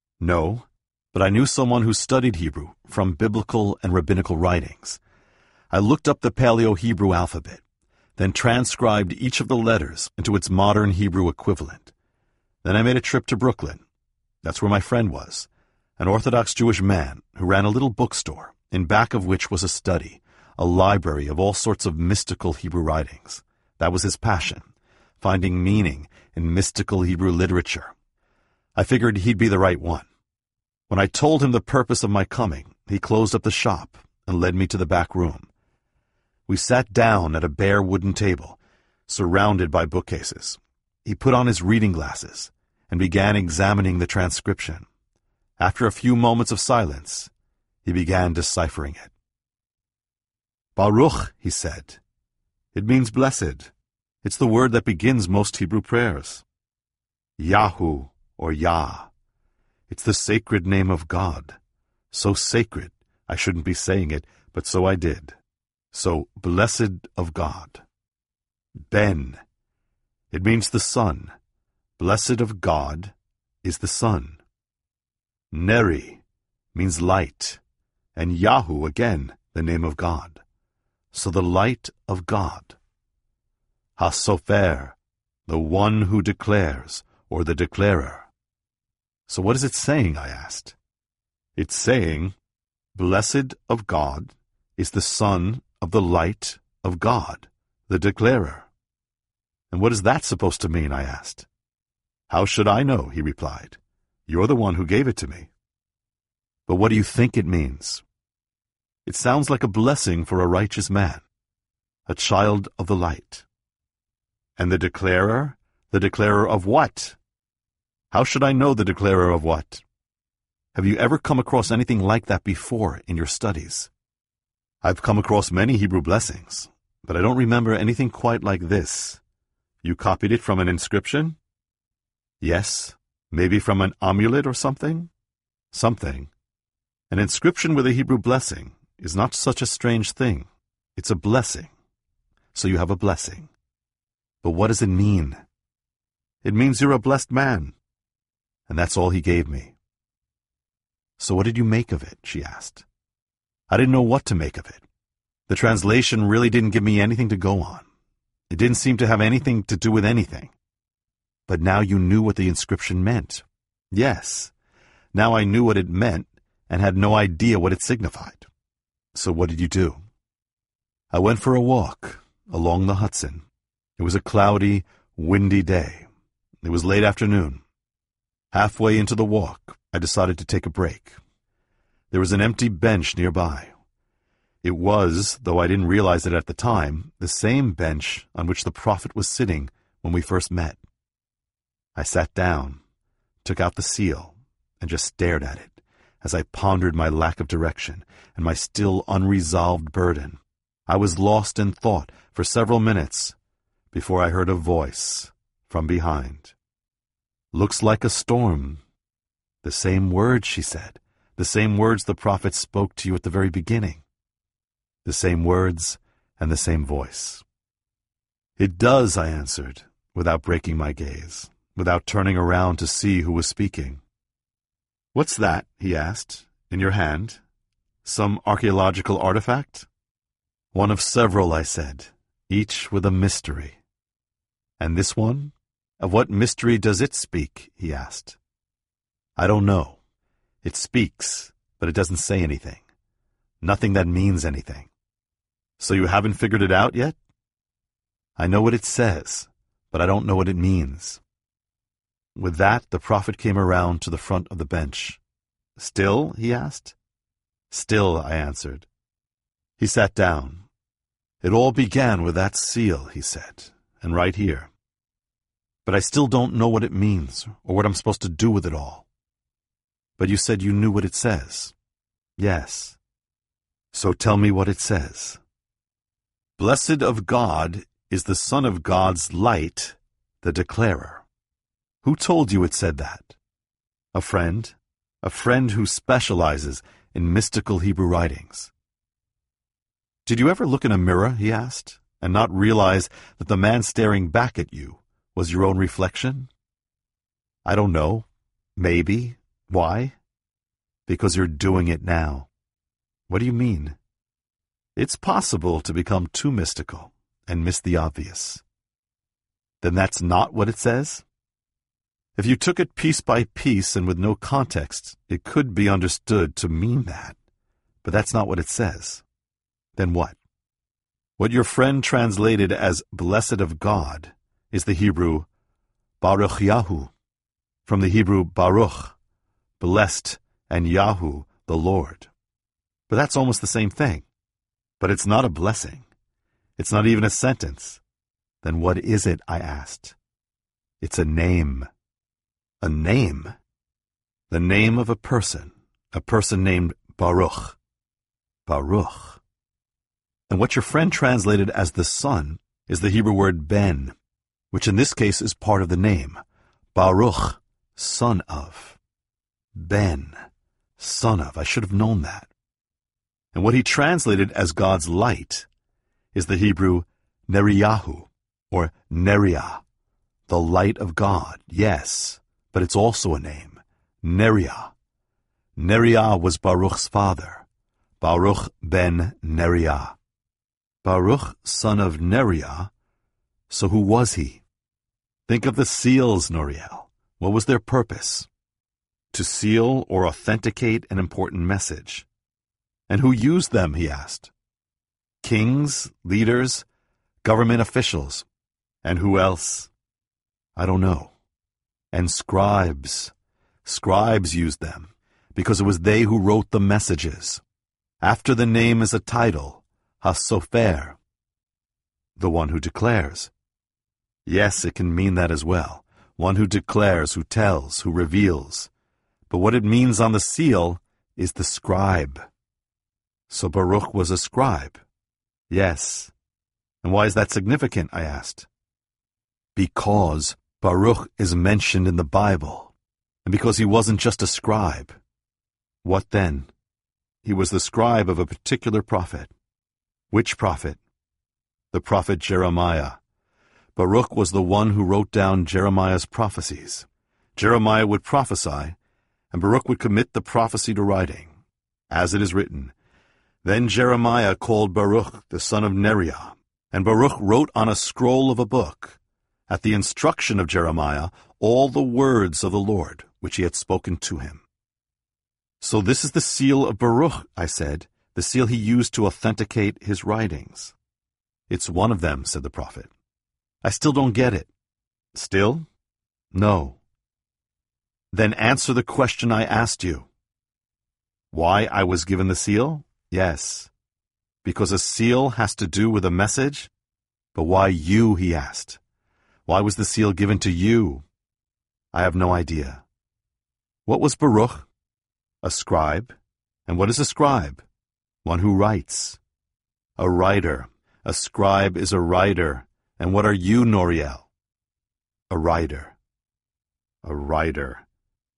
"No, but I knew someone who studied Hebrew from biblical and rabbinical writings. I looked up the Paleo-Hebrew alphabet, then transcribed each of the letters into its modern Hebrew equivalent. Then I made a trip to Brooklyn. That's where my friend was, an Orthodox Jewish man who ran a little bookstore, in back of which was a study, a library of all sorts of mystical Hebrew writings. That was his passion, finding meaning in mystical Hebrew literature. I figured he'd be the right one. When I told him the purpose of my coming, he closed up the shop and led me to the back room. We sat down at a bare wooden table, surrounded by bookcases. He put on his reading glasses and began examining the transcription. After a few moments of silence, he began deciphering it. Baruch, he said. It means blessed. It's the word that begins most Hebrew prayers. Yahu, or Yah. It's the sacred name of God. So sacred, I shouldn't be saying it, but so I did. So, blessed of God. Ben. It means the sun. Blessed of God is the sun. Neri means light, and Yahu, again, the name of God. So the light of God. HaSofer, the one who declares, or the declarer. So what is it saying, I asked. It's saying, blessed of God is the son of the light of God, the declarer. And what is that supposed to mean, I asked. How should I know, he replied. You're the one who gave it to me. But what do you think it means? It sounds like a blessing for a righteous man, a child of the light. And the declarer of what? How should I know the declarer of what? Have you ever come across anything like that before in your studies? I've come across many Hebrew blessings, but I don't remember anything quite like this. You copied it from an inscription? Yes, maybe from an amulet or something? Something. An inscription with a Hebrew blessing is not such a strange thing. It's a blessing. So you have a blessing. But what does it mean? It means you're a blessed man. And that's all he gave me. So what did you make of it? She asked. I didn't know what to make of it. The translation really didn't give me anything to go on. It didn't seem to have anything to do with anything. But now you knew what the inscription meant. Yes, now I knew what it meant and had no idea what it signified. So what did you do? I went for a walk along the Hudson. It was a cloudy, windy day. It was late afternoon. Halfway into the walk, I decided to take a break. There was an empty bench nearby. It was, though I didn't realize it at the time, the same bench on which the prophet was sitting when we first met. I sat down, took out the seal, and just stared at it as I pondered my lack of direction and my still unresolved burden. I was lost in thought for several minutes before I heard a voice from behind. Looks like a storm. The same words, she said, the same words the prophet spoke to you at the very beginning. The same words and the same voice. It does, I answered, without breaking my gaze, without turning around to see who was speaking. What's that, he asked, in your hand? Some archaeological artifact? One of several, I said, each with a mystery. And this one? Of what mystery does it speak? He asked. I don't know. It speaks, but it doesn't say anything. Nothing that means anything. So you haven't figured it out yet? I know what it says, but I don't know what it means. With that, the prophet came around to the front of the bench. Still? He asked. Still, I answered. He sat down. It all began with that seal, he said, and right here. But I still don't know what it means, or what I'm supposed to do with it all. But you said you knew what it says. Yes. So tell me what it says. Blessed of God is the Son of God's light, the declarer. Who told you it said that? A friend who specializes in mystical Hebrew writings. Did you ever look in a mirror, he asked, and not realize that the man staring back at you was your own reflection? I don't know. Maybe. Why? Because you're doing it now. What do you mean? It's possible to become too mystical and miss the obvious. Then that's not what it says? If you took it piece by piece and with no context, it could be understood to mean that. But that's not what it says. Then what? What your friend translated as blessed of God is the Hebrew Baruch Yahu, from the Hebrew Baruch, blessed, and Yahu, the Lord. But that's almost the same thing. But it's not a blessing. It's not even a sentence. Then what is it, I asked. It's a name. A name? The name of a person named Baruch. Baruch. And what your friend translated as the son is the Hebrew word ben, which in this case is part of the name. Baruch, son of. Ben, son of. I should have known that. And what he translated as God's light is the Hebrew Neriyahu, or Neriah, the light of God. Yes, but it's also a name, Neriah. Neriah was Baruch's father, Baruch ben Neriah. Baruch, son of Neriah. So who was he? Think of the seals, Noriel. What was their purpose? To seal or authenticate an important message. And who used them, he asked. Kings, leaders, government officials. And who else? I don't know. And scribes. Scribes used them, because it was they who wrote the messages. After the name is a title, HaSofer, the one who declares. Yes, it can mean that as well. One who declares, who tells, who reveals. But what it means on the seal is the scribe. So Baruch was a scribe. Yes. And why is that significant, I asked. Because Baruch is mentioned in the Bible, and because he wasn't just a scribe. What then? He was the scribe of a particular prophet. Which prophet? The prophet Jeremiah. Baruch was the one who wrote down Jeremiah's prophecies. Jeremiah would prophesy, and Baruch would commit the prophecy to writing. As it is written, Then Jeremiah called Baruch the son of Neriah, and Baruch wrote on a scroll of a book, at the instruction of Jeremiah, all the words of the Lord, which he had spoken to him. So this is the seal of Baruch, I said, the seal he used to authenticate his writings. It's one of them, said the prophet. I still don't get it. Still? No. Then answer the question I asked you. Why I was given the seal? Yes. Because a seal has to do with a message? But why you, he asked. Why was the seal given to you? I have no idea. What was Baruch? A scribe. And what is a scribe? One who writes. A writer. A scribe is a writer. And what are you, Noriel? A writer. A writer.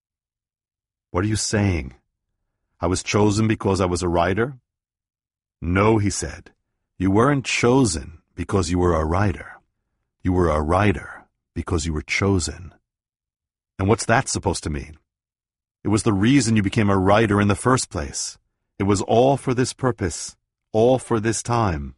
What are you saying? I was chosen because I was a writer? No, he said. You weren't chosen because you were a writer. You were a writer because you were chosen. And what's that supposed to mean? It was the reason you became a writer in the first place. It was all for this purpose, all for this time.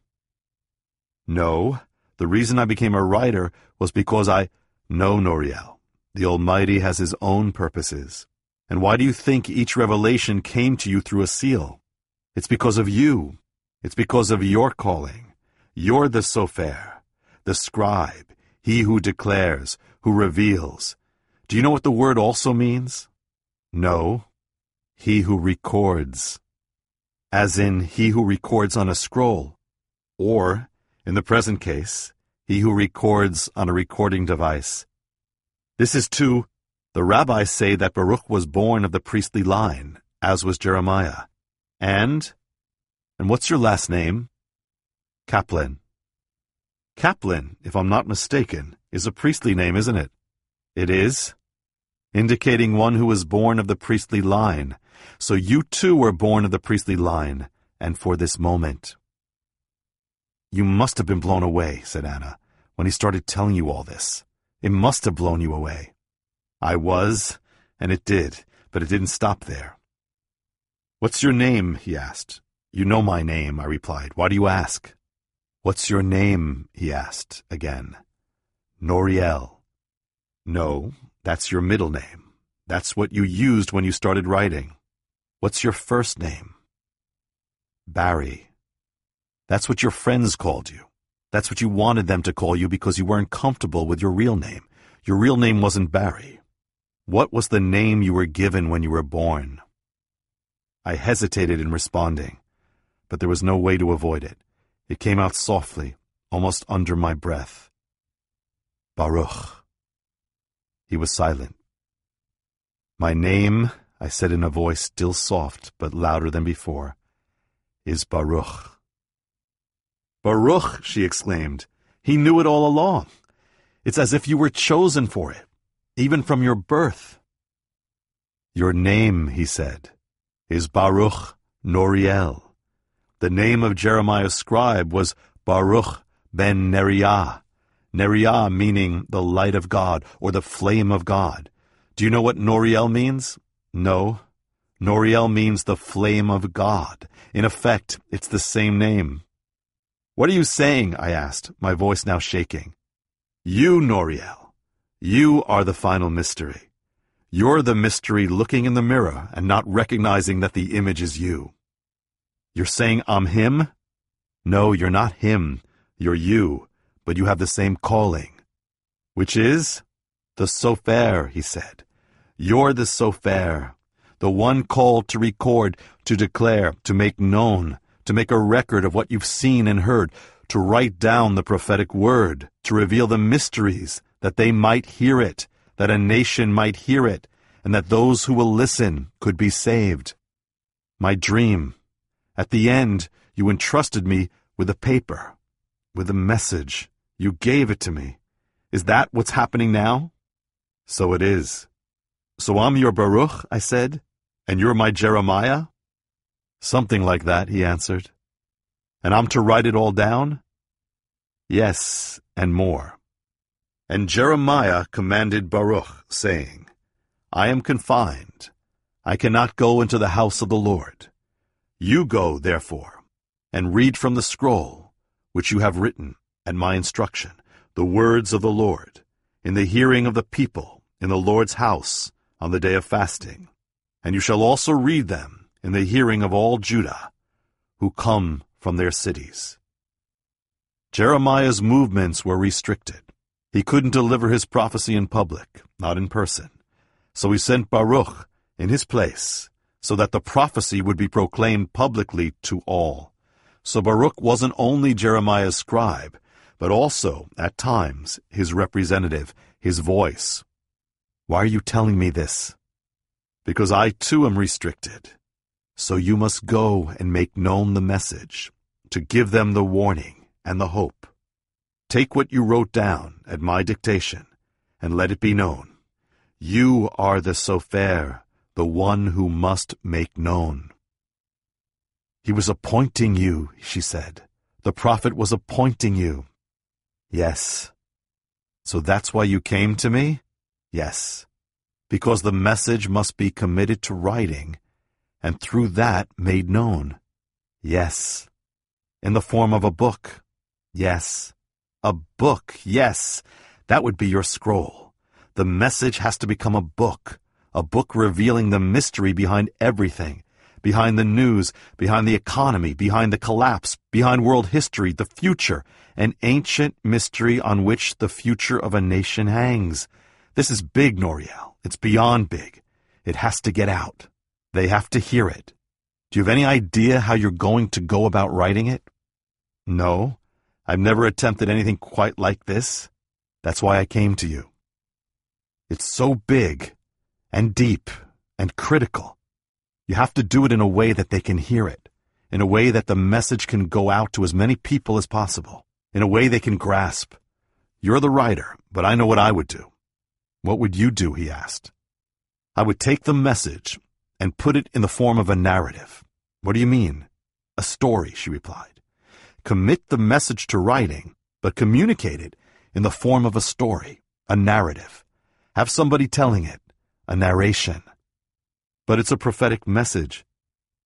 No, the reason I became a writer was because No, Noriel. The Almighty has His own purposes. And why do you think each revelation came to you through a seal? It's because of you. It's because of your calling. You're the Sofer, the scribe, he who declares, who reveals. Do you know what the word also means? No. He who records. As in, he who records on a scroll. Or, in the present case, he who records on a recording device. This is too. The rabbis say that Baruch was born of the priestly line, as was Jeremiah. And what's your last name? Kaplan. Kaplan, if I'm not mistaken, is a priestly name, isn't it? It is, indicating one who was born of the priestly line. So you too were born of the priestly line, and for this moment. You must have been blown away, said Anna, when he started telling you all this. It must have blown you away. I was, and it did, but it didn't stop there. What's your name? He asked. You know my name, I replied. Why do you ask? What's your name? He asked again. Noriel. No, that's your middle name. That's what you used when you started writing. What's your first name? Barry. That's what your friends called you. That's what you wanted them to call you because you weren't comfortable with your real name. Your real name wasn't Barry. What was the name you were given when you were born? I hesitated in responding, but there was no way to avoid it. It came out softly, almost under my breath. Baruch. He was silent. My name, I said in a voice still soft but louder than before, is Baruch. Baruch, she exclaimed. He knew it all along. It's as if you were chosen for it, even from your birth. Your name, he said, is Baruch Noriel. The name of Jeremiah's scribe was Baruch ben Neriah. Neriah meaning the light of God or the flame of God. Do you know what Noriel means? No. Noriel means the flame of God. In effect, it's the same name. What are you saying? I asked, my voice now shaking. You, Noriel. You are the final mystery. You're the mystery looking in the mirror and not recognizing that the image is you. You're saying I'm him? No, you're not him. You're you, but you have the same calling. Which is? The Sofer, he said. You're the Sofer, the one called to record, to declare, to make known, to make a record of what you've seen and heard, to write down the prophetic word, to reveal the mysteries, that they might hear it, that a nation might hear it, and that those who will listen could be saved. My dream. At the end, you entrusted me with a paper, with a message. You gave it to me. Is that what's happening now? So it is. So I'm your Baruch, I said, and you're my Jeremiah? Something like that, he answered. And I'm to write it all down? Yes, and more. And Jeremiah commanded Baruch, saying, I am confined. I cannot go into the house of the Lord. You go, therefore, and read from the scroll, which you have written, at my instruction, the words of the Lord, in the hearing of the people, in the Lord's house, on the day of fasting. And you shall also read them in the hearing of all Judah, who come from their cities. Jeremiah's movements were restricted. He couldn't deliver his prophecy in public, not in person. So he sent Baruch in his place, so that the prophecy would be proclaimed publicly to all. So Baruch wasn't only Jeremiah's scribe, but also, at times, his representative, his voice. Why are you telling me this? Because I too am restricted. So you must go and make known the message, to give them the warning and the hope. Take what you wrote down at my dictation, and let it be known. You are the Sofer, the one who must make known. He was appointing you, she said. The prophet was appointing you. Yes. So that's why you came to me? Yes. Because the message must be committed to writing, and through that made known. Yes. In the form of a book. Yes. A book, yes. That would be your scroll. The message has to become a book revealing the mystery behind everything, behind the news, behind the economy, behind the collapse, behind world history, the future, an ancient mystery on which the future of a nation hangs. This is big, Noriel. It's beyond big. It has to get out. They have to hear it. Do you have any idea how you're going to go about writing it? No, I've never attempted anything quite like this. That's why I came to you. It's so big and deep and critical. You have to do it in a way that they can hear it, in a way that the message can go out to as many people as possible, in a way they can grasp. You're the writer, but I know what I would do. What would you do? He asked. I would take the message and put it in the form of a narrative. What do you mean? A story, she replied. Commit the message to writing, but communicate it in the form of a story, a narrative. Have somebody telling it, a narration. But it's a prophetic message.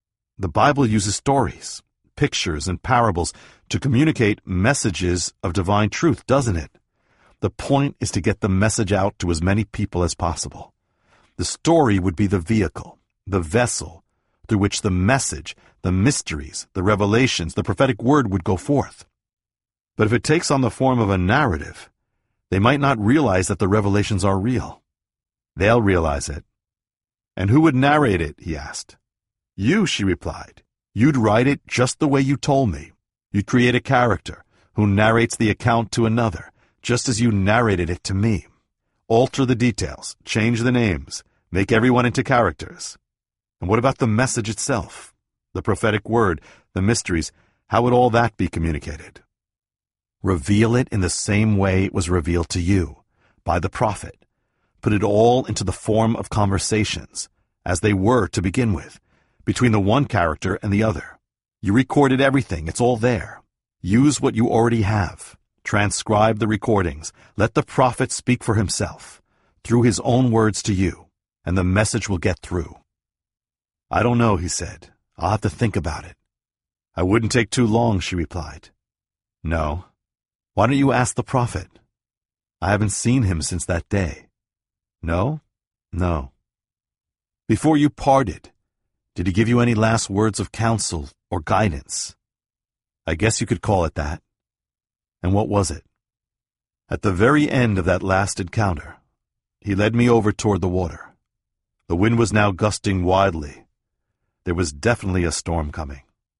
The Bible uses stories, pictures, and parables to communicate messages of divine truth, doesn't it? The point is to get the message out to as many people as possible. The story would be the vehicle, the vessel, through which the message, the mysteries, the revelations, the prophetic word would go forth. But if it takes on the form of a narrative, they might not realize that the revelations are real. They'll realize it. And who would narrate it, he asked. You, she replied. You'd write it just the way you told me. You'd create a character who narrates the account to another, just as you narrated it to me. Alter the details, change the names, make everyone into characters. And what about the message itself? The prophetic word, the mysteries, how would all that be communicated? Reveal it in the same way it was revealed to you, by the prophet. Put it all into the form of conversations, as they were to begin with, between the one character and the other. You recorded everything, it's all there. Use what you already have. Transcribe the recordings. Let the prophet speak for himself, through his own words to you, and the message will get through. I don't know, he said. I'll have to think about it. I wouldn't take too long, she replied. No. Why don't you ask the prophet? I haven't seen him since that day. No? No. Before you parted, did he give you any last words of counsel or guidance? I guess you could call it that. And what was it? At the very end of that last encounter, he led me over toward the water. The wind was now gusting wildly. There was definitely a storm coming.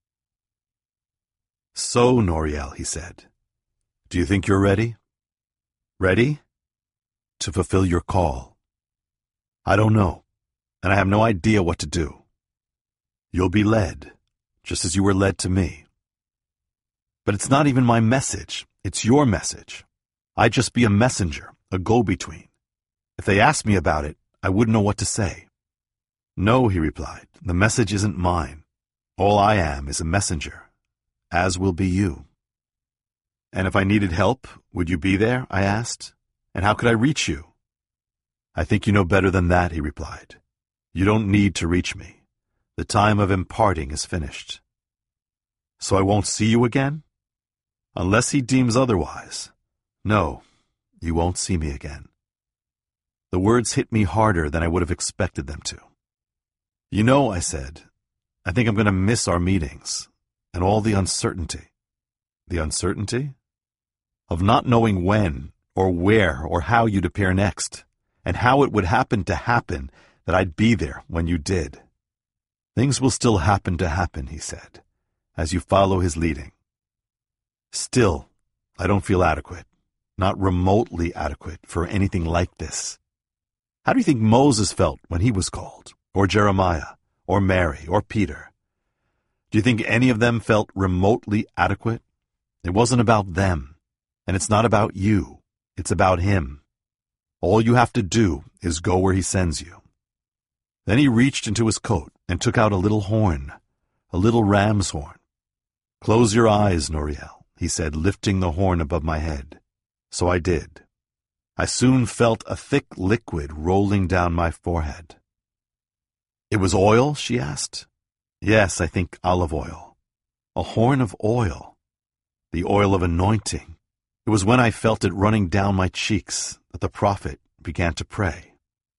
So, Noriel, he said, do you think you're ready? Ready? To fulfill your call. I don't know, and I have no idea what to do. You'll be led, just as you were led to me. But it's not even my message, it's your message. I'd just be a messenger, a go-between. If they asked me about it, I wouldn't know what to say. No, he replied, the message isn't mine. All I am is a messenger, as will be you. And if I needed help, would you be there? I asked. And how could I reach you? I think you know better than that, he replied. You don't need to reach me. The time of imparting is finished. So I won't see you again? Unless he deems otherwise. No, you won't see me again. The words hit me harder than I would have expected them to. You know, I said, I think I'm going to miss our meetings and all the uncertainty. The uncertainty? Of not knowing when or where or how you'd appear next, and how it would happen that I'd be there when you did. Things will still happen, he said, as you follow his leading. Still, I don't feel adequate, not remotely adequate for anything like this. How do you think Moses felt when he was called, or Jeremiah, or Mary, or Peter? Do you think any of them felt remotely adequate? It wasn't about them, and it's not about you. It's about him. All you have to do is go where he sends you. Then he reached into his coat and took out a little horn, a little ram's horn. Close your eyes, Noriel, he said, lifting the horn above my head. So I did. I soon felt a thick liquid rolling down my forehead. It was oil, she asked. Yes, I think olive oil. A horn of oil. The oil of anointing. It was when I felt it running down my cheeks that the prophet began to pray.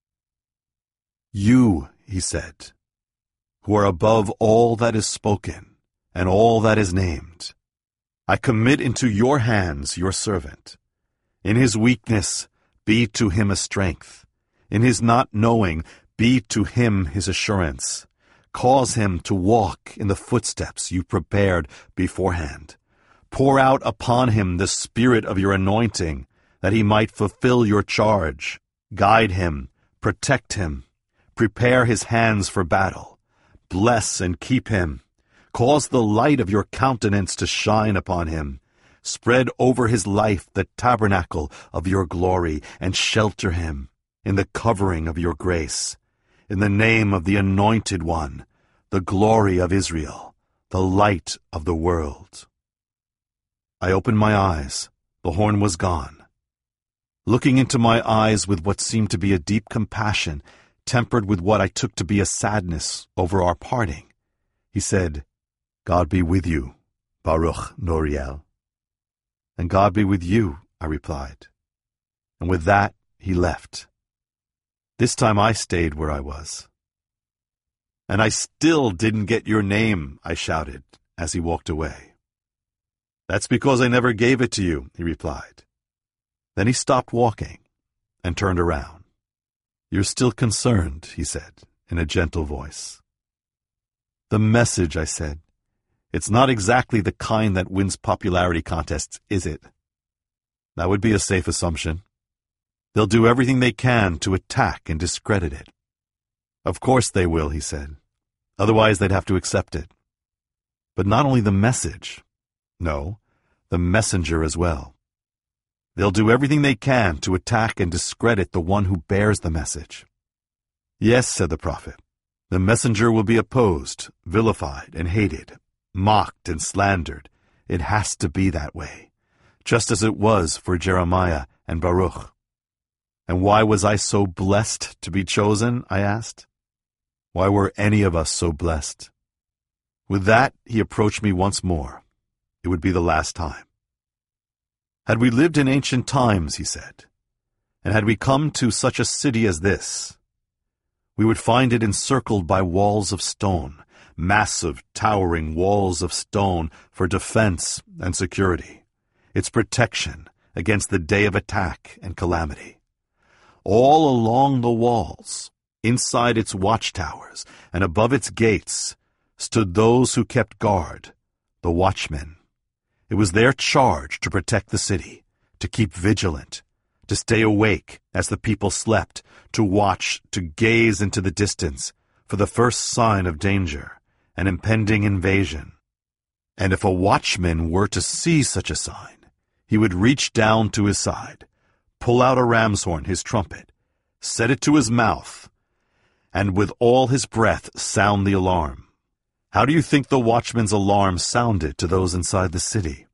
You, he said, who are above all that is spoken and all that is named, I commit into your hands your servant. In his weakness, be to him a strength. In his not knowing, be to him his assurance. Cause him to walk in the footsteps you prepared beforehand. Pour out upon him the spirit of your anointing, that he might fulfill your charge. Guide him, protect him, prepare his hands for battle. Bless and keep him. Cause the light of your countenance to shine upon him. Spread over his life the tabernacle of your glory, and shelter him in the covering of your grace. In the name of the Anointed One, the glory of Israel, the light of the world. I opened my eyes. The horn was gone. Looking into my eyes with what seemed to be a deep compassion, tempered with what I took to be a sadness over our parting, He said, "God be with you, Baruch Noriel." "And God be with you," I replied. And with that, he left. This time I stayed where I was. "And I still didn't get your name," I shouted as he walked away. "That's because I never gave it to you," he replied. Then he stopped walking and turned around. "You're still concerned," he said in a gentle voice. "The message," I said. "It's not exactly the kind that wins popularity contests, is it?" "That would be a safe assumption. They'll do everything they can to attack and discredit it." "Of course they will," he said. "Otherwise they'd have to accept it. But not only the message. No, the messenger as well. They'll do everything they can to attack and discredit the one who bears the message." "Yes," said the prophet, "the messenger will be opposed, vilified, and hated, mocked and slandered. It has to be that way, just as it was for Jeremiah and Baruch." "And why was I so blessed to be chosen?" I asked. "Why were any of us so blessed?" With that, he approached me once more. It would be the last time. "Had we lived in ancient times," he said, "and had we come to such a city as this, we would find it encircled by walls of stone, massive, towering walls of stone for defense and security, its protection against the day of attack and calamity. All along the walls, inside its watchtowers, and above its gates, stood those who kept guard, the watchmen. It was their charge to protect the city, to keep vigilant, to stay awake as the people slept, to watch, to gaze into the distance for the first sign of danger, an impending invasion. And if a watchman were to see such a sign, he would reach down to his side, pull out a ram's horn, his trumpet, set it to his mouth, and with all his breath sound the alarm. How do you think the watchman's alarm sounded to those inside the city?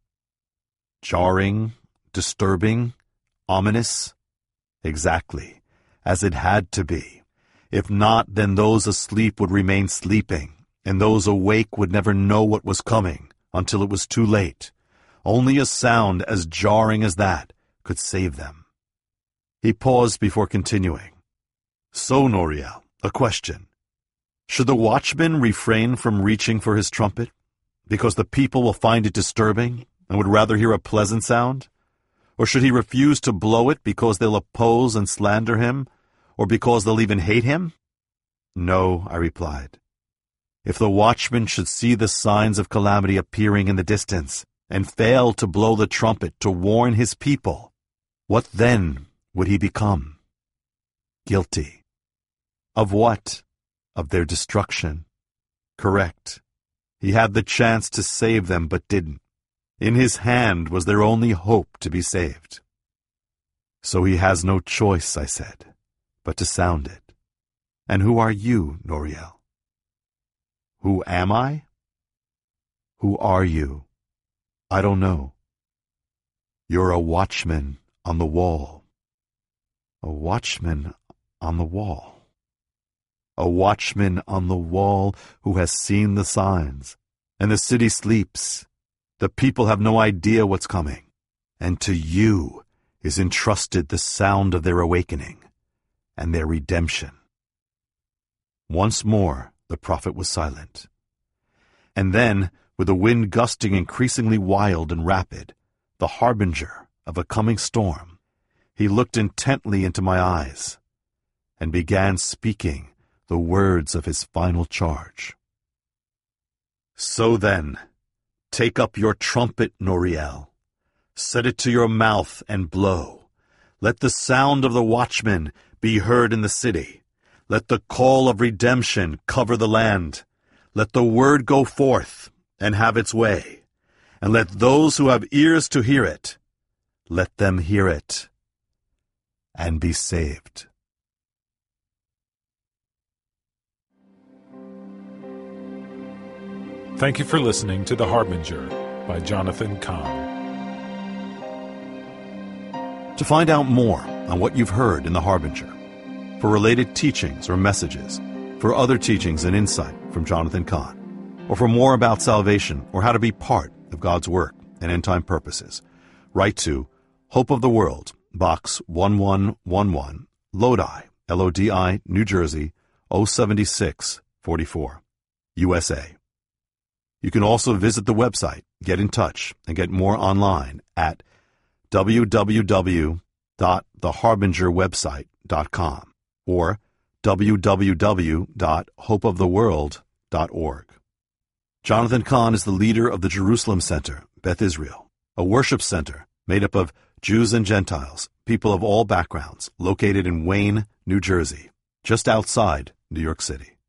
Jarring, disturbing, ominous? Exactly, as it had to be. If not, then those asleep would remain sleeping, and those awake would never know what was coming until it was too late. Only a sound as jarring as that could save them. He paused before continuing. "So, Noriel, a question. Should the watchman refrain from reaching for his trumpet, because the people will find it disturbing and would rather hear a pleasant sound? Or should he refuse to blow it because they'll oppose and slander him, or because they'll even hate him?" "No," I replied. "If the watchman should see the signs of calamity appearing in the distance, and fail to blow the trumpet to warn his people, what then would he become? Guilty. Of what? Of their destruction. Correct. He had the chance to save them, but didn't. In his hand was their only hope to be saved. So he has no choice," I said, "but to sound it. And who are you, Noriel?" "Who am I?" "Who are you?" "I don't know." "You're a watchman on the wall." "A watchman on the wall." "A watchman on the wall who has seen the signs, and the city sleeps. The people have no idea what's coming, and to you is entrusted the sound of their awakening and their redemption." Once more the prophet was silent. And then, with the wind gusting increasingly wild and rapid, the harbinger of a coming storm, he looked intently into my eyes and began speaking the words of his final charge. "So then, take up your trumpet, Noriel. Set it to your mouth and blow. Let the sound of the watchman be heard in the city. Let the call of redemption cover the land. Let the word go forth and have its way. And let those who have ears to hear it, let them hear it and be saved." Thank you for listening to The Harbinger by Jonathan Cahn. To find out more on what you've heard in The Harbinger, for related teachings or messages, for other teachings and insight from Jonathan Cahn, or for more about salvation or how to be part of God's work and end-time purposes, write to Hope of the World, Box 1111, Lodi, Lodi, New Jersey, 07644, USA. You can also visit the website, get in touch, and get more online at www.theharbingerwebsite.com or www.hopeoftheworld.org. Jonathan Cahn is the leader of the Jerusalem Center, Beth Israel, a worship center made up of Jews and Gentiles, people of all backgrounds, located in Wayne, New Jersey, just outside New York City.